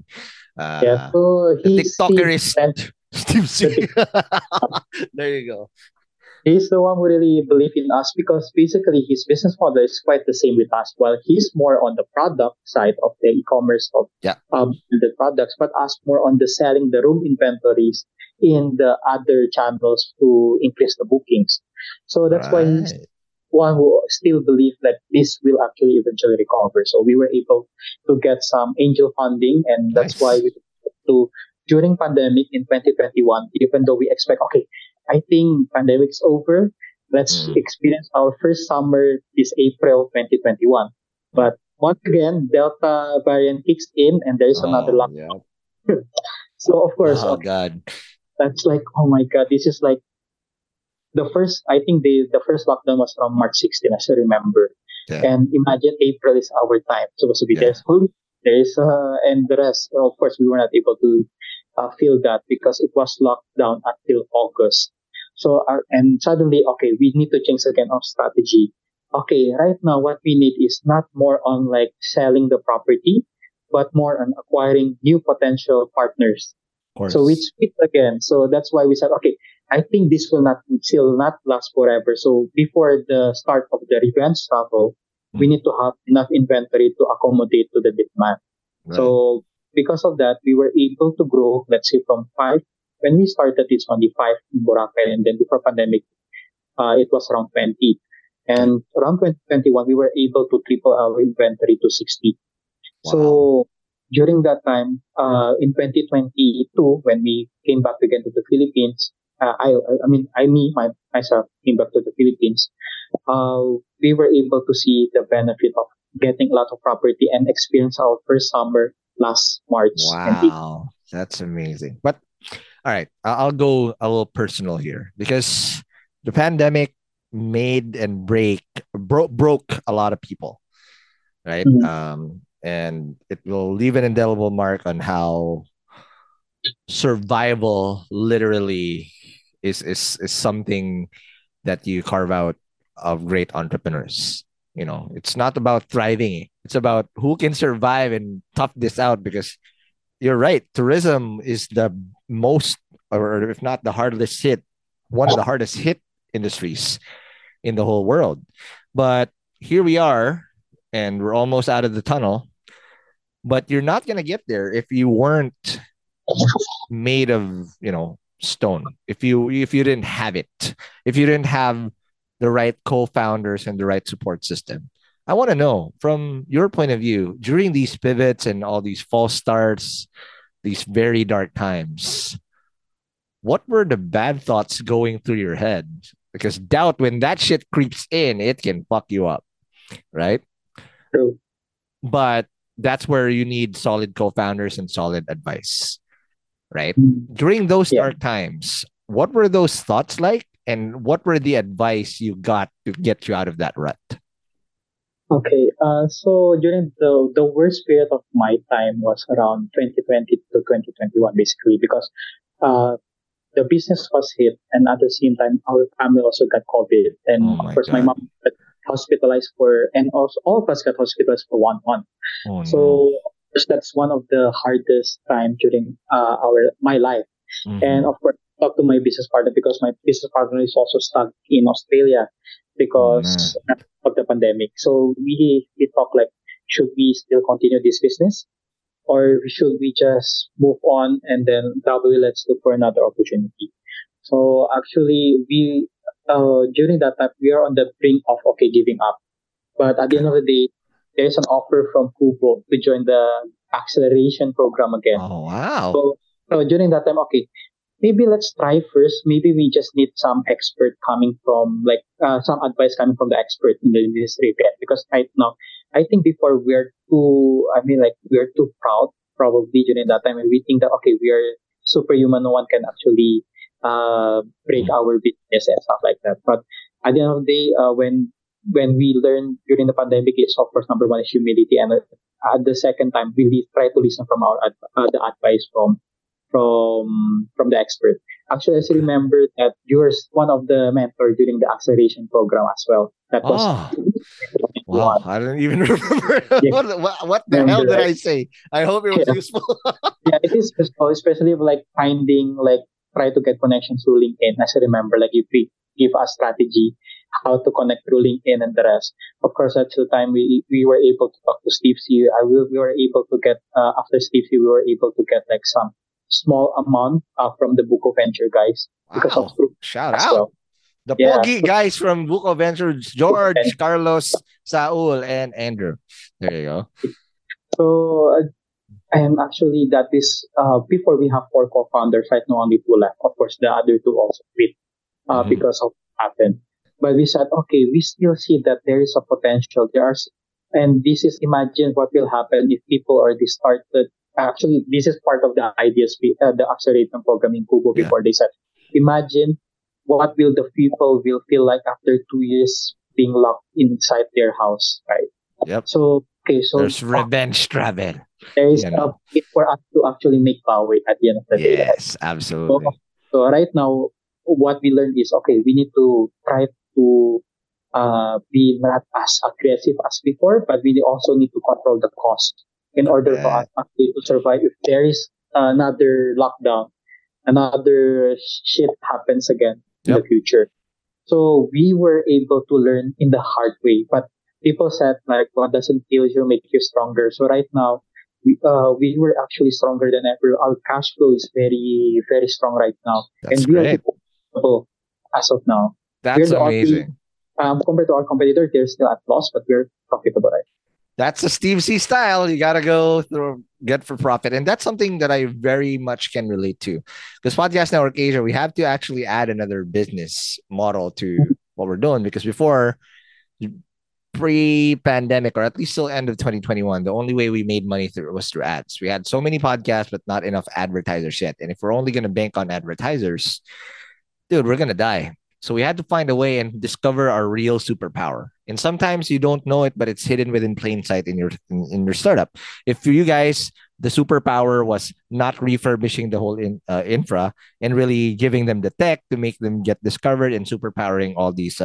So The he's TikTokerist Steve C. There you go. He's the one who really believed in us because basically his business model is quite the same with us. While he's more on the product side of the e-commerce of the products, but us more on the selling the room inventories in the other channels to increase the bookings. So that's why he's one who still believes that this will actually eventually recover. So we were able to get some angel funding, and that's why we to during pandemic in 2021, even though we expect, okay, I think pandemic's over. Let's experience our first summer this April 2021. But once again, Delta variant kicks in and there's another lockdown. So of course, God, that's like, oh my God, this is like the first, I think the first lockdown was from March 16, as I remember. Yeah. And imagine April is our time. Supposed to be there's and the rest, of course, we were not able to feel that because it was locked down until August. So, and suddenly, okay, we need to change again our strategy. Okay, right now, what we need is not more on like selling the property, but more on acquiring new potential partners. So we switched again. So that's why we said, okay, I think this will not last forever. So before the start of the revenge travel, we need to have enough inventory to accommodate to the demand. Right. So because of that, we were able to grow, let's say from 5. When we started, it's only 5 in Boracay. And then before pandemic, it was around 20. And around 2021, we were able to triple our inventory to 60. Wow. So during that time, in 2022, when we came back again to the Philippines, myself came back to the Philippines. We were able to see the benefit of getting a lot of property and experience our first summer last March. Wow, that's amazing. But all right, I'll go a little personal here because the pandemic made and broke a lot of people, right? Mhm. And it will leave an indelible mark on how survival literally is something that you carve out of great entrepreneurs. You know, it's not about thriving. It's about who can survive and tough this out because you're right. Tourism is the most, or if not the hardest hit, one of the hardest hit industries in the whole world. But here we are, and we're almost out of the tunnel. But you're not going to get there if you weren't made of, stone. If you didn't have it, if you didn't have the right co-founders and the right support system. I want to know from your point of view during these pivots and all these false starts, these very dark times, what were the bad thoughts going through your head? Because doubt, when that shit creeps in, it can fuck you up, right? True. But that's where you need solid co-founders and solid advice, right? During those dark times, what were those thoughts like? And what were the advice you got to get you out of that rut? Okay, so during the worst period of my time was around 2020 to 2021, basically, because the business was hit, and at the same time, our family also got COVID, and Oh of my course, my God. mom got hospitalized and also all of us got hospitalized for 1 month. Oh So no. of course, that's one of the hardest time during my life. And Mhm. of course, I talked to my business partner because my business partner is also stuck in Australia Oh man. because of the pandemic. So we talk like, should we still continue this business, or should we just move on and then probably let's look for another opportunity? So actually, we during that time we are on the brink of giving up. But at the end of the day, there's an offer from Kubo to join the acceleration program again. Oh wow. So during that time, okay, maybe let's try first. Maybe we just need some expert coming from some advice coming from the expert in the industry again. Because right now, I think before we're too proud probably during that time, and we think that okay, we are superhuman. No one can actually break our business and stuff like that. But at the end of the day, when we learn during the pandemic, is of course number one is humility, and at the second time, try to listen from the advice from the expert. Actually, I still remember that you were one of the mentor during the acceleration program as well. That was Oh wow. 2021. I don't even remember. Yeah, What the hell remember, did right? I say? I hope it was Yeah, useful. yeah, it is useful, especially like finding try to get connections through LinkedIn. As I remember, like if we give a strategy how to connect through LinkedIn and the rest. Of course, at the time we were able to talk to Steve C. We were able to get after Steve C. We were able to get like some small amount from the Buko Venture guys because of Wow. group Shout as out. well. The Yeah, Pogi guys from Buko Ventures, George, Carlos, Saul, and Andrew. There you go. so and actually that is before we have four co-founders. Right now, only two left. Of course, the other two also quit Mhm. because of what happened. But we said, okay, we still see that there is a potential. And this is imagine what will happen if people already started. Actually, this is part of the ideas, the acceleration program in Kubo Yeah. before they said, imagine what will the people will feel like after 2 years being locked inside their house, right? Yep. So, okay, so There's revenge travel. there is You a know. way for us to actually make power at the end of the day, right? Yes, So, absolutely. so right now, what we learned is okay, we need to try to be not as aggressive as before, but we also need to control the cost in order for us Correct. actually to survive if there is another lockdown, another shit happens again in the Yep. future. So we were able to learn in the hard way, but people said like, what doesn't kill you make you stronger. So right now, we were actually stronger than ever. Our cash flow is very, very strong right now. That's And we are great. profitable as of now. That's We're the only, amazing. Compared to our competitor, they're still at loss, but we're profitable, right? That's the Steve C style. You gotta go through get for profit, and that's something that I very much can relate to. Because Podcast Network Asia, we have to actually add another business model to what we're doing. Because before, pre-pandemic, or at least till end of 2021, the only way we made money was through ads. We had so many podcasts, but not enough advertisers yet. And if we're only gonna bank on advertisers, dude, we're gonna die. So we had to find a way and discover our real superpower. And sometimes you don't know it, but it's hidden within plain sight in your startup. If for you guys, the superpower was not refurbishing the whole infra and really giving them the tech to make them get discovered and superpowering all these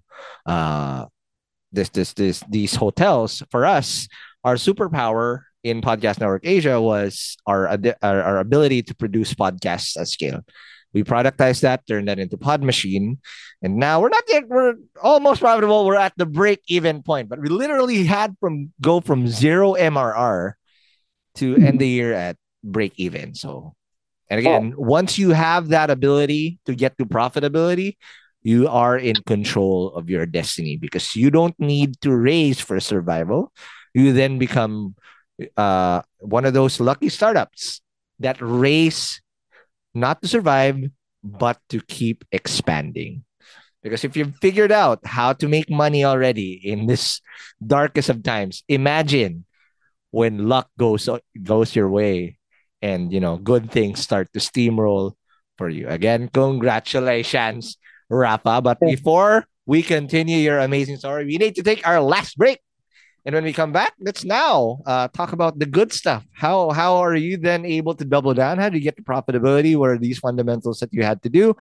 these hotels. For us, our superpower in Podcast Network Asia was our ability to produce podcasts at scale. We productized that, turned that into Pod Machine, and now we're not yet. We're almost profitable. We're at the break-even point, but we literally had go from zero MRR to end the year at break-even. So, and again, once you have that ability to get to profitability, you are in control of your destiny because you don't need to raise for survival. You then become one of those lucky startups that raise not to survive, but to keep expanding. Because if you've figured out how to make money already in this darkest of times, imagine when luck goes your way and, good things start to steamroll for you. Again, congratulations, Rafa. But before we continue your amazing story, we need to take our last break. And when we come back, let's now talk about the good stuff. How are you then able to double down? How do you get to profitability? What are these fundamentals that you had to do?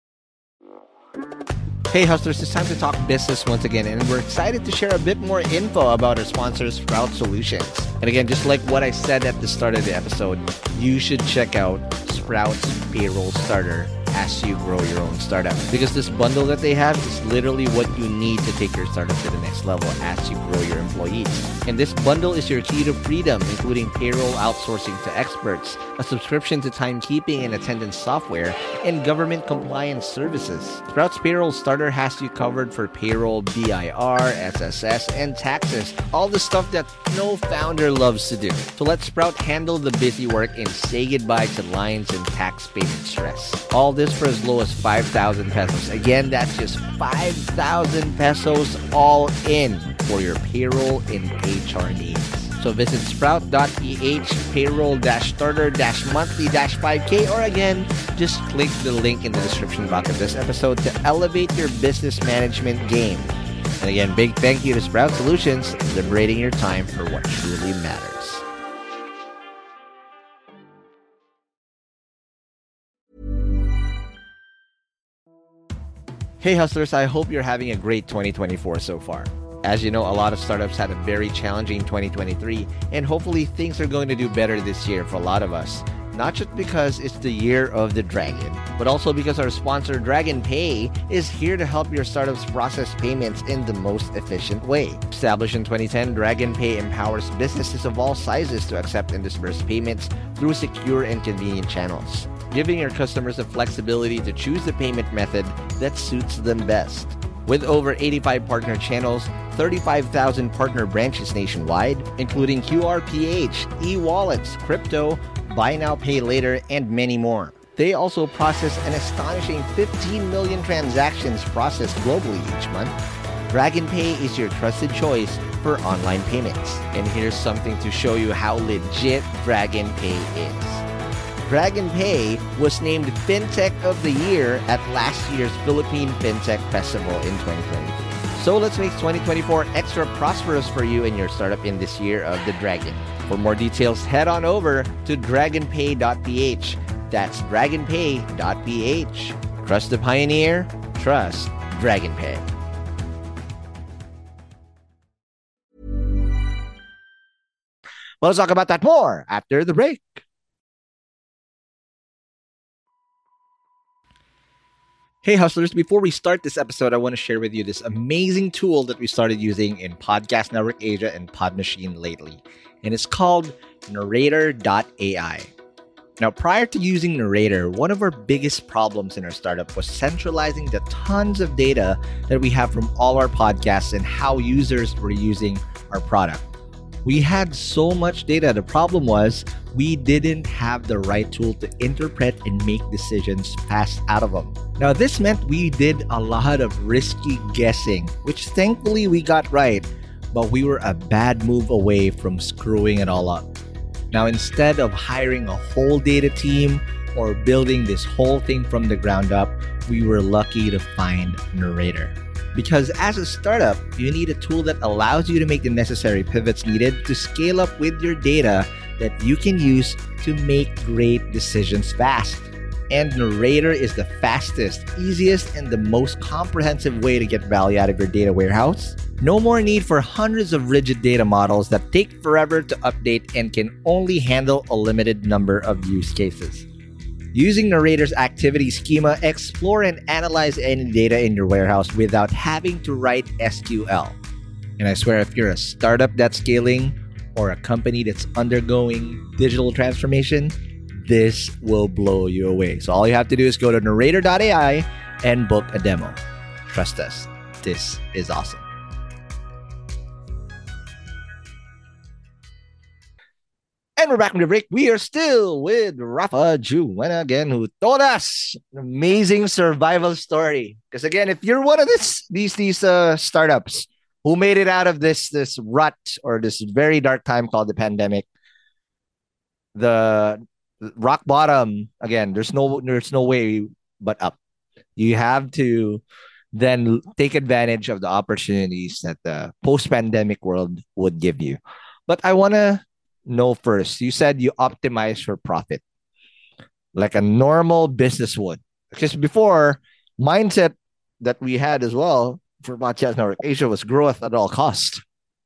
Hey hustlers, it's time to talk business once again, and we're excited to share a bit more info about our sponsor, Sprout Solutions. And again, just like what I said at the start of the episode, you should check out Sprout's Payroll Starter as you grow your own startup. Because this bundle that they have is literally what you need to take your startup to the next level as you grow your employees. And this bundle is your key to freedom, including payroll outsourcing to experts, a subscription to timekeeping and attendance software, and government compliance services. Sprout's Payroll Starter has you covered for payroll, BIR, SSS, and taxes. All the stuff that no founder loves to do. So let Sprout handle the busy work and say goodbye to lines and tax payment stress. All this for as low as 5,000 pesos. Again, that's just 5,000 pesos all in for your payroll and HR needs. So visit sprout.ph payroll-starter-monthly-5K, or again, just click the link in the description box of this episode to elevate your business management game. And again, big thank you to Sprout Solutions, liberating your time for what truly matters. Hey hustlers, I hope you're having a great 2024 so far. As you know, a lot of startups had a very challenging 2023, and hopefully things are going to do better this year for a lot of us. Not just because it's the year of the dragon, but also because our sponsor Dragon Pay is here to help your startups process payments in the most efficient way. Established in 2010, Dragon Pay empowers businesses of all sizes to accept and disburse payments through secure and convenient channels, giving your customers the flexibility to choose the payment method that suits them best. With over 85 partner channels, 35,000 partner branches nationwide, including QRPH, e-wallets, crypto, buy now, pay later, and many more. They also process an astonishing 15 million transactions processed globally each month. Dragon Pay is your trusted choice for online payments. And here's something to show you how legit Dragon Pay is. Dragon Pay was named FinTech of the Year at last year's Philippine FinTech Festival in 2023. So let's make 2024 extra prosperous for you and your startup in this year of the dragon. For more details, head on over to dragonpay.ph. That's dragonpay.ph. Trust the pioneer, trust Dragon Pay. Well, let's talk about that more after the break. Hey hustlers, before we start this episode, I want to share with you this amazing tool that we started using in Podcast Network Asia and Pod Machine lately. And it's called Narrator.ai. Now, prior to using Narrator, one of our biggest problems in our startup was centralizing the tons of data that we have from all our podcasts and how users were using our product. We had so much data. The problem was we didn't have the right tool to interpret and make decisions fast out of them. Now, this meant we did a lot of risky guessing, which thankfully we got right, but we were a bad move away from screwing it all up. Now, instead of hiring a whole data team or building this whole thing from the ground up, we were lucky to find Narrator. Because as a startup, you need a tool that allows you to make the necessary pivots needed to scale up with your data that you can use to make great decisions fast. And Narrator is the fastest, easiest, and the most comprehensive way to get value out of your data warehouse. No more need for hundreds of rigid data models that take forever to update and can only handle a limited number of use cases. Using Narrator's activity schema, explore and analyze any data in your warehouse without having to write SQL. And I swear, if you're a startup that's scaling or a company that's undergoing digital transformation, this will blow you away. So all you have to do is go to narrator.ai and book a demo. Trust us, this is awesome. And we're back from the break. We are still with Rafa Juena again, who told us an amazing survival story. Because again, if you're one of these startups who made it out of this rut or this very dark time called the pandemic, the rock bottom, again, there's no way but up. You have to then take advantage of the opportunities that the post-pandemic world would give you. But I want to know first, you said you optimize for profit like a normal business would. Because before, mindset that we had as well for Podcast Network Asia was growth at all costs.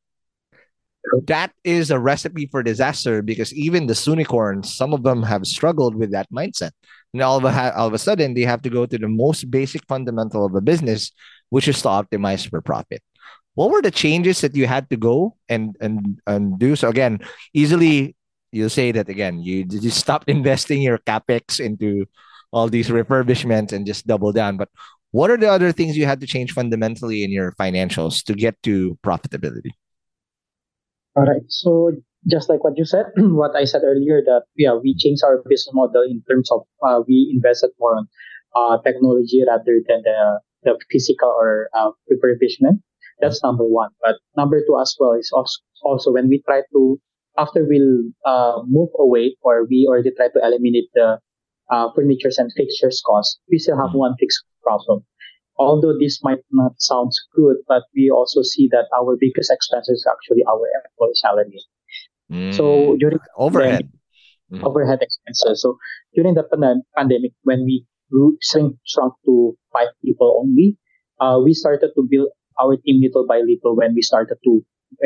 That is a recipe for disaster because even the unicorns, some of them have struggled with that mindset. And all of a sudden, they have to go to the most basic fundamental of a business, which is to optimize for profit. What were the changes that you had to go and do? So again, easily you'll say that again, you stopped investing your capex into all these refurbishments and just double down. But what are the other things you had to change fundamentally in your financials to get to profitability? All right. So just like what you said, what I said earlier, that we changed our business model in terms of we invested more on technology rather than the physical or refurbishment. That's number one. But number two as well is also when we try to, after we'll move away or we already try to eliminate the furnitures and fixtures cost, we still have one fixed problem. Although this might not sound good, but we also see that our biggest expense is actually our employee salary. So during overhead expenses. So during the pandemic, when we shrunk to 5 people only, we started to build our team little by little when we started to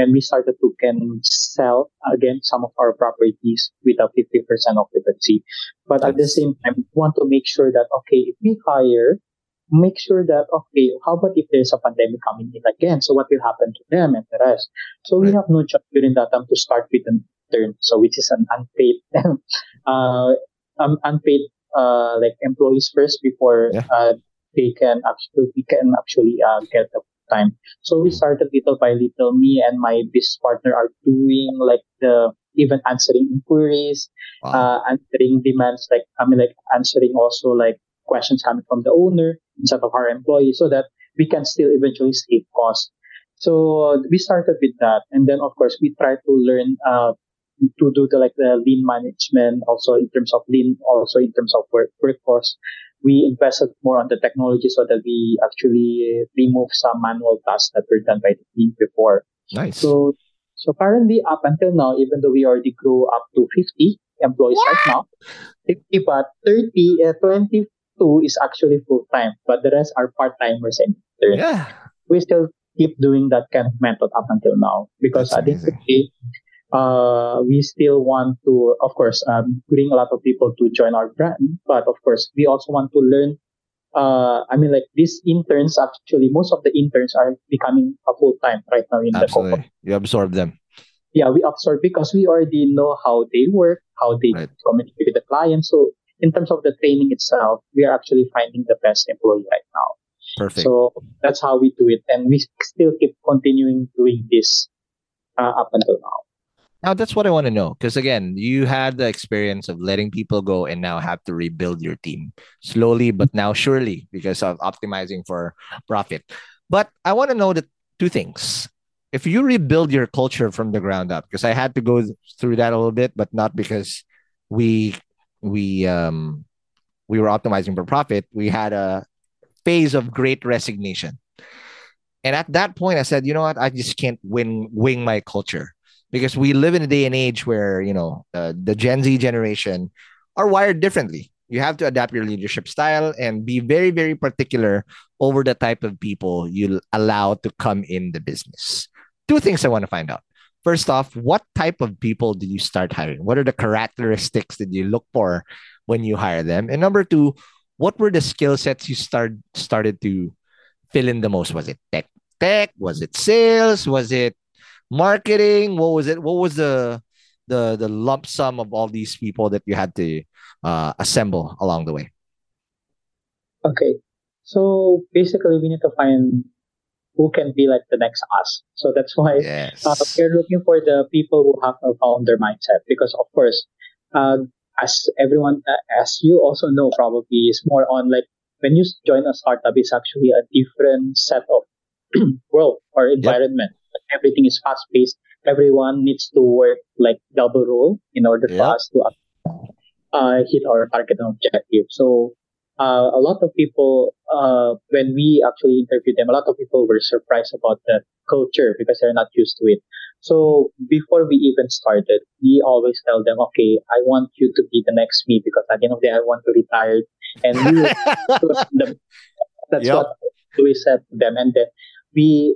can sell again some of our properties with a 50% occupancy. But at the same time, we want to make sure that, okay, if we hire, make sure that, okay, how about if there's a pandemic coming in again? So what will happen to them and the rest? So we have no choice during that time to start with an intern, so which is an unpaid, like employees first before we can actually get the time. So we started little by little. Me and my business partner are doing like even answering inquiries, answering demands, answering also like questions coming from the owner instead of our employees, so that we can still eventually save costs. So we started with that, and then of course we try to learn to do the lean management, also in terms of lean, also in terms of workforce. We invested more on the technology so that we actually remove some manual tasks that were done by the team before. Nice. So currently, up until now, even though we already grew up to 50 employees right now, 50, but 22 is actually full-time, but the rest are part-timers and interns. Yeah. We still keep doing that kind of method up until now because I think we still want to, of course, bring a lot of people to join our brand, but of course, we also want to learn. These interns, actually, most of the interns are becoming a full-time right now in the company. You absorb them. Yeah, we absorb because we already know how they work, how they Right. communicate with the client. So in terms of the training itself, we are actually finding the best employee right now. Perfect. So that's how we do it, and we still keep continuing doing this up until now. Now that's what I want to know. Because again, you had the experience of letting people go and now have to rebuild your team slowly, but now surely because of optimizing for profit. But I want to know the two things. If you rebuild your culture from the ground up, because I had to go through that a little bit, but not because we we um we were optimizing for profit. We had a phase of great resignation. And at that point, I said, you know what? I just can't wing my culture because we live in a day and age where, the Gen Z generation are wired differently. You have to adapt your leadership style and be very, very particular over the type of people you allow to come in the business. Two things I want to find out. First off, what type of people did you start hiring? What are the characteristics that you look for when you hire them? And number two, what were the skill sets you started to fill in the most? Was it tech? Was it sales? Was it marketing? What was it? What was the lump sum of all these people that you had to assemble along the way? Okay. So basically, we need to find who can be like the next us. So that's why Yes. we're looking for the people who have a founder mindset. Because of course, uh, as everyone, as you also know, probably is more on like when you join a startup, it's actually a different set of world or Yep. environment. Everything is fast paced. Everyone needs to work like double role in order for Yep. us to hit our target and objective. So a lot of people, when we actually interviewed them, a lot of people were surprised about the culture because they're not used to it. So before we even started, we always tell them, okay, I want you to be the next me because at the end of the day, I want to retire. And we will, that's Yep. what we said to them. And then we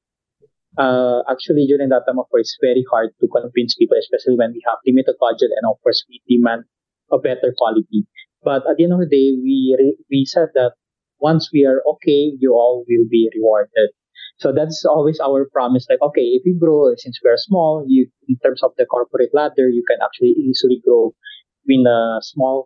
actually during that time, of course, it's very hard to convince people, especially when we have limited budget and of course we demand a better quality. But at the end of the day, we said that once we are okay, you all will be rewarded. So that's always our promise. Like, okay, if you grow, since we are small, you in terms of the corporate ladder, you can actually easily grow in a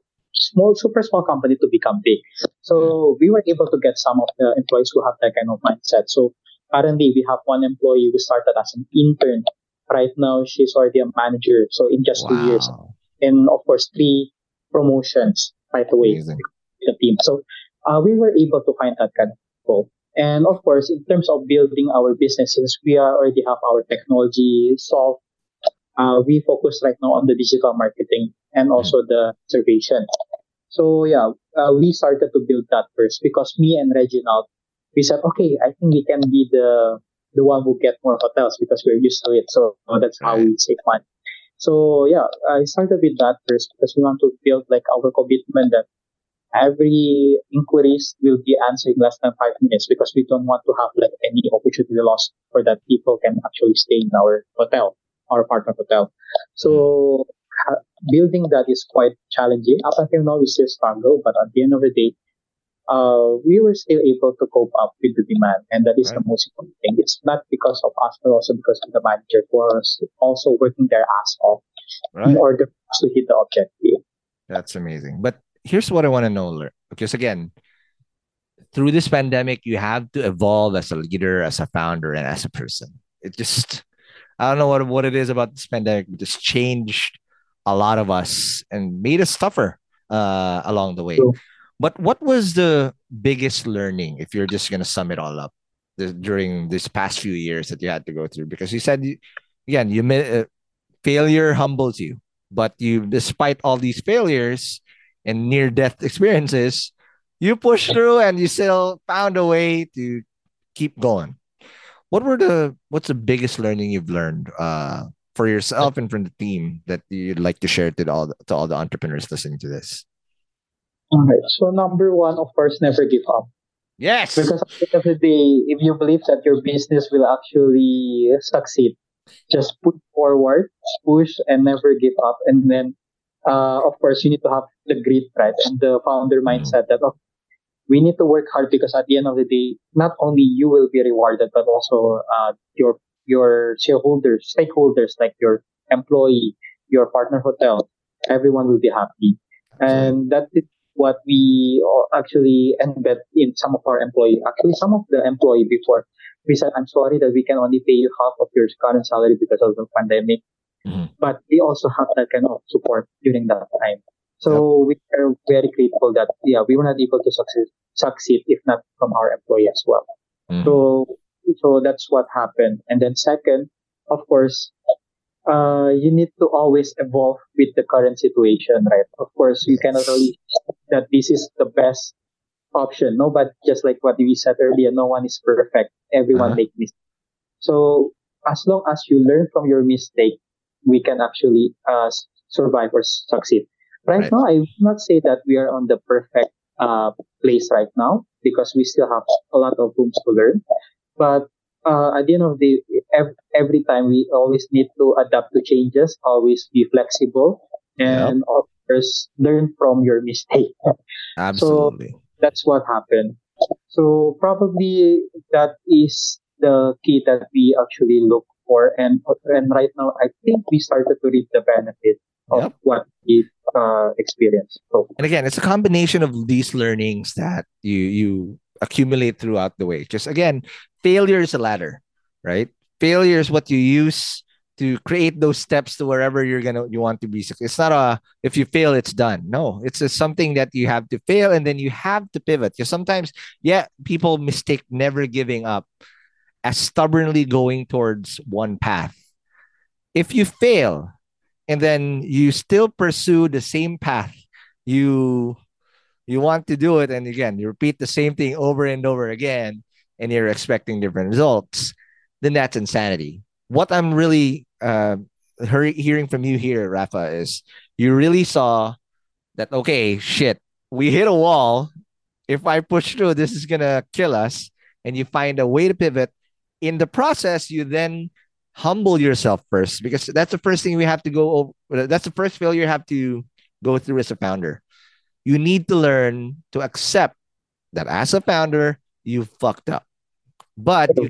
super small company to become big. So we were able to get some of the employees who have that kind of mindset. So currently, we have one employee who started as an intern. Right now, she's already a manager. So in just 2 years, Wow. and of course, three promotions right away Amazing. with the team. So we were able to find that kind of people. And of course, in terms of building our business, since we already have our technology solved, we focus right now on the digital marketing and also the observation. So yeah, we started to build that first because me and Reginald, we said, okay, I think we can be the one who get more hotels because we're used to it. So that's how Right. we save money. So yeah, I started with that first because we want to build like our commitment that every inquiries will be answered in less than 5 minutes because we don't want to have like any opportunity lost for that people can actually stay in our hotel, our partner hotel. So building that is quite challenging. Up until now, we still struggle, but at the end of the day, we were still able to cope up with the demand, and that is the Right. most important thing. It's not because of us, but also because of the manager who are also working their ass off in Right. order for us to hit the objective. That's amazing. But here's what I want to know, because again, through this pandemic, you have to evolve as a leader, as a founder, and as a person. It just, I don't know what it is about this pandemic. It just changed a lot of us and made us tougher along the way. So, But what was the biggest learning, if you're just going to sum it all up, during this past few years that you had to go through? Because you said, again, failure humbles you, but despite all these failures and near death experiences, you pushed through and you still found a way to keep going. What's the biggest learning you've learned for yourself and from the team that you'd like to share to all the entrepreneurs listening to this? all right. So number one, of course, never give up. Yes. Because at the end of the day, if you believe that your business will actually succeed, just put forward, push, and never give up. And then, of course, you need to have the grit, right? And the founder mindset that we need to work hard because at the end of the day, not only you will be rewarded, but also your shareholders, stakeholders like your employee, your partner hotel, everyone will be happy. And that is what we actually embed in some of our employee. Actually, some of the employee before we said, "I'm sorry that we can only pay you half of your current salary because of the pandemic." But we also have that kind of support during that time. So we are very grateful that we were not able to succeed if not from our employee as well. So that's what happened. And then second, of course, you need to always evolve with the current situation, right? Of course, you cannot really that this is the best option. No, but just like what we said earlier, no one is perfect. Everyone makes mistakes. So as long as you learn from your mistake, we can actually survive or succeed. Right now, I will not say that we are on the perfect place right now because we still have a lot of rooms to learn. But at the end of the day, every time we always need to adapt to changes, always be flexible, and of course, learn from your mistake. Absolutely. So that's what happened. So probably that is the key that we actually look for. And right now, I think we started to reap the benefit of what we experienced. So, and again, it's a combination of these learnings that you accumulate throughout the way. Just again, failure is a ladder, right? Failure is what you use to create those steps to wherever you want to be. It's not if you fail, it's done. No, it's something that you have to fail and then you have to pivot. Because sometimes, people mistake never giving up as stubbornly going towards one path. If you fail and then you still pursue the same path, you want to do it, and again, you repeat the same thing over and over again, and you're expecting different results, then that's insanity. What I'm really hearing from you here, Rafa, is you really saw that, okay, shit, we hit a wall. If I push through, this is going to kill us. And you find a way to pivot. In the process, you then humble yourself first, because that's the first thing we have to go over. That's the first failure you have to go through as a founder. You need to learn to accept that as a founder, you fucked up. But you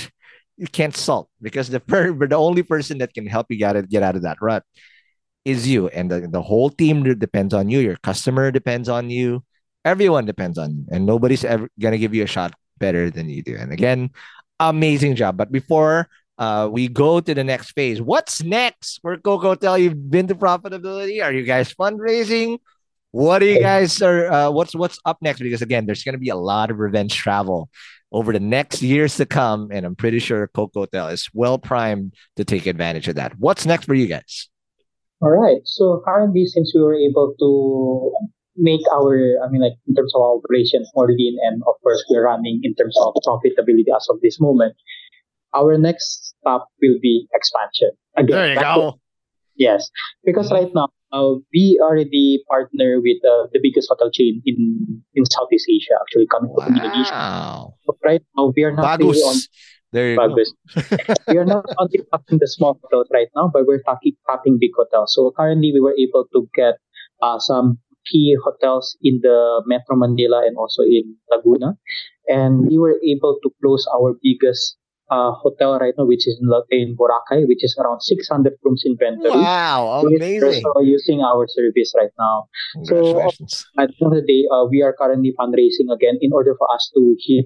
can't sulk, because the only person that can help you get out of that rut is you. And the whole team depends on you. Your customer depends on you. Everyone depends on you. And nobody's ever going to give you a shot better than you do. And again, amazing job. But before we go to the next phase, what's next for CocoTel? You've been to profitability. Are you guys fundraising? What do you guys what's up next? Because again, there's going to be a lot of revenge travel over the next years to come, and I'm pretty sure CocoTel is well primed to take advantage of that. What's next for you guys? All right. So currently, since we were able to make in terms of operations more lean, and of course we're running in terms of profitability as of this moment, our next stop will be expansion. Again, there you go. Yes, because right now we already partner with the biggest hotel chain in Southeast Asia, actually coming from Indonesia. But right now we are not really on. There you go. We are not only tapping the small hotels right now, but we're tapping big hotels. So currently we were able to get some key hotels in the Metro Manila and also in Laguna, and we were able to close our biggest hotel right now, which is in Boracay, which is around 600 rooms inventory. Wow, amazing! We're using our service right now. So at the end of the day, we are currently fundraising again in order for us to hit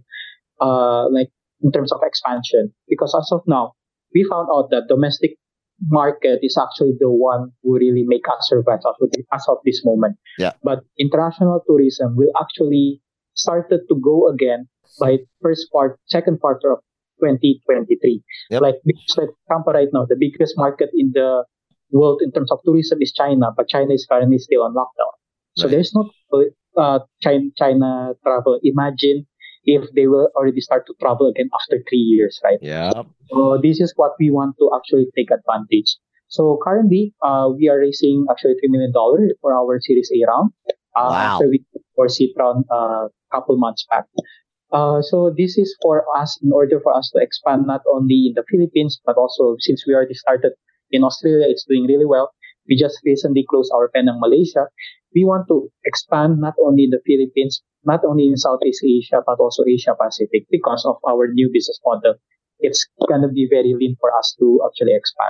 in terms of expansion. Because as of now, we found out that domestic market is actually the one who really make us survive as of this moment. Yeah. But international tourism will actually started to go again by second quarter of 2023. Yep. Like Tampa right now, the biggest market in the world in terms of tourism is China, but China is currently still on lockdown. So there's no China travel. Imagine if they will already start to travel again after 3 years, right? Yeah. So this is what we want to actually take advantage. So currently, we are raising actually $3 million for our Series A round. Wow. After we did our seed round a couple months back. So this is for us in order for us to expand not only in the Philippines, but also since we already started in Australia, it's doing really well. We just recently closed our Penang, Malaysia. We want to expand not only in the Philippines, not only in Southeast Asia, but also Asia Pacific because of our new business model. It's going to be very lean for us to actually expand.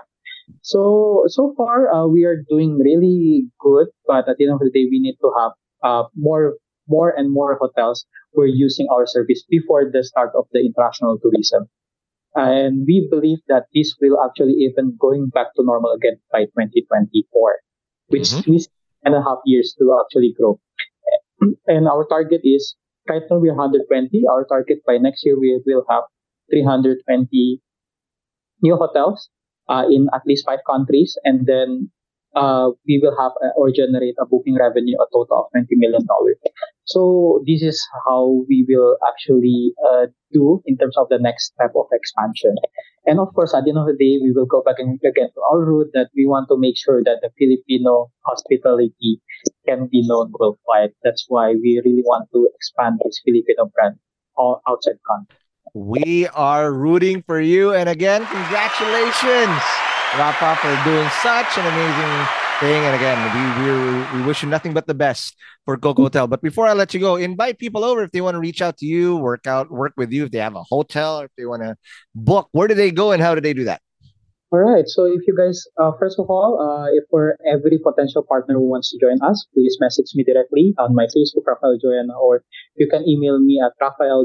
So far, we are doing really good, but at the end of the day, we need to have more and more hotels who are using our service before the start of the international tourism. And we believe that this will actually even going back to normal again by 2024, which Mhm. means 1.5 years to actually grow. And our target is right now we're 120. Our target by next year we will have 320 new hotels in at least 5 countries, and then we will have or generate a booking revenue a total of $20 million. So this is how we will actually do in terms of the next step of expansion. And of course, at the end of the day, we will go back and again to our root that we want to make sure that the Filipino hospitality can be known worldwide. That's why we really want to expand this Filipino brand all outside country. We are rooting for you. And again, congratulations, Rafa, for doing such an amazing thing. And again, we wish you nothing but the best for Coco Hotel. But before I let you go, invite people over if they want to reach out to you, work with you, if they have a hotel, or if they want to book. Where do they go and how do they do that? All right. So if you guys, first of all, if for every potential partner who wants to join us, please message me directly on my Facebook, Rafael Joanna, or you can email me at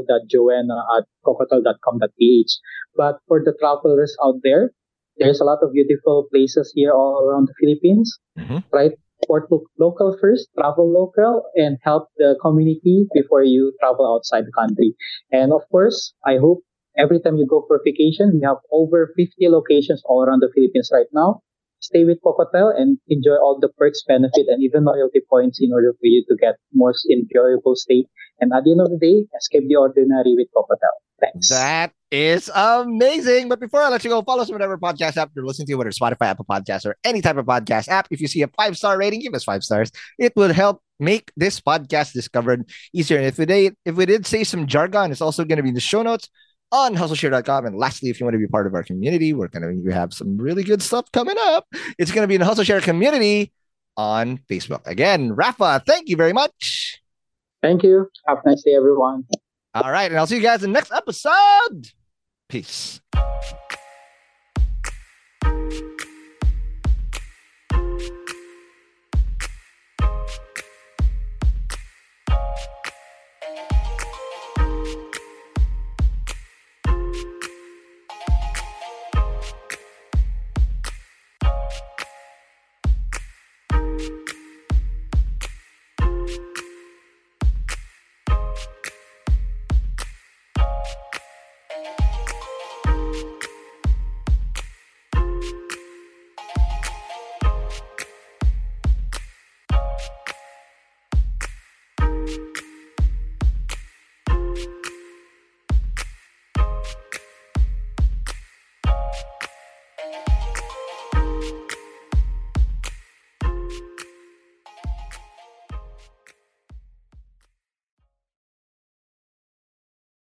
rafael.joanna@cocotel.com.ph. But for the travelers out there, there's a lot of beautiful places here all around the Philippines, Mhm. right? Support local first, travel local, and help the community before you travel outside the country. And of course, I hope every time you go for vacation, we have over 50 locations all around the Philippines right now. Stay with Cocotel and enjoy all the perks, benefit, and even loyalty points in order for you to get most enjoyable stay. And at the end of the day, escape the ordinary with Cocotel. Thanks. That is amazing. But before I let you go, follow us on whatever podcast app you're listening to, whether Spotify, Apple Podcasts, or any type of podcast app. If you see a 5-star rating, give us 5 stars. It will help make this podcast discovered easier. And if we did say some jargon, it's also going to be in the show notes on hustleshare.com. And lastly, if you want to be part of our community, we're going to have some really good stuff coming up. It's going to be in the HustleShare community on Facebook. Again, Rafa, thank you very much. Thank you. Have a nice day, everyone. All right. And I'll see you guys in the next episode. Peace.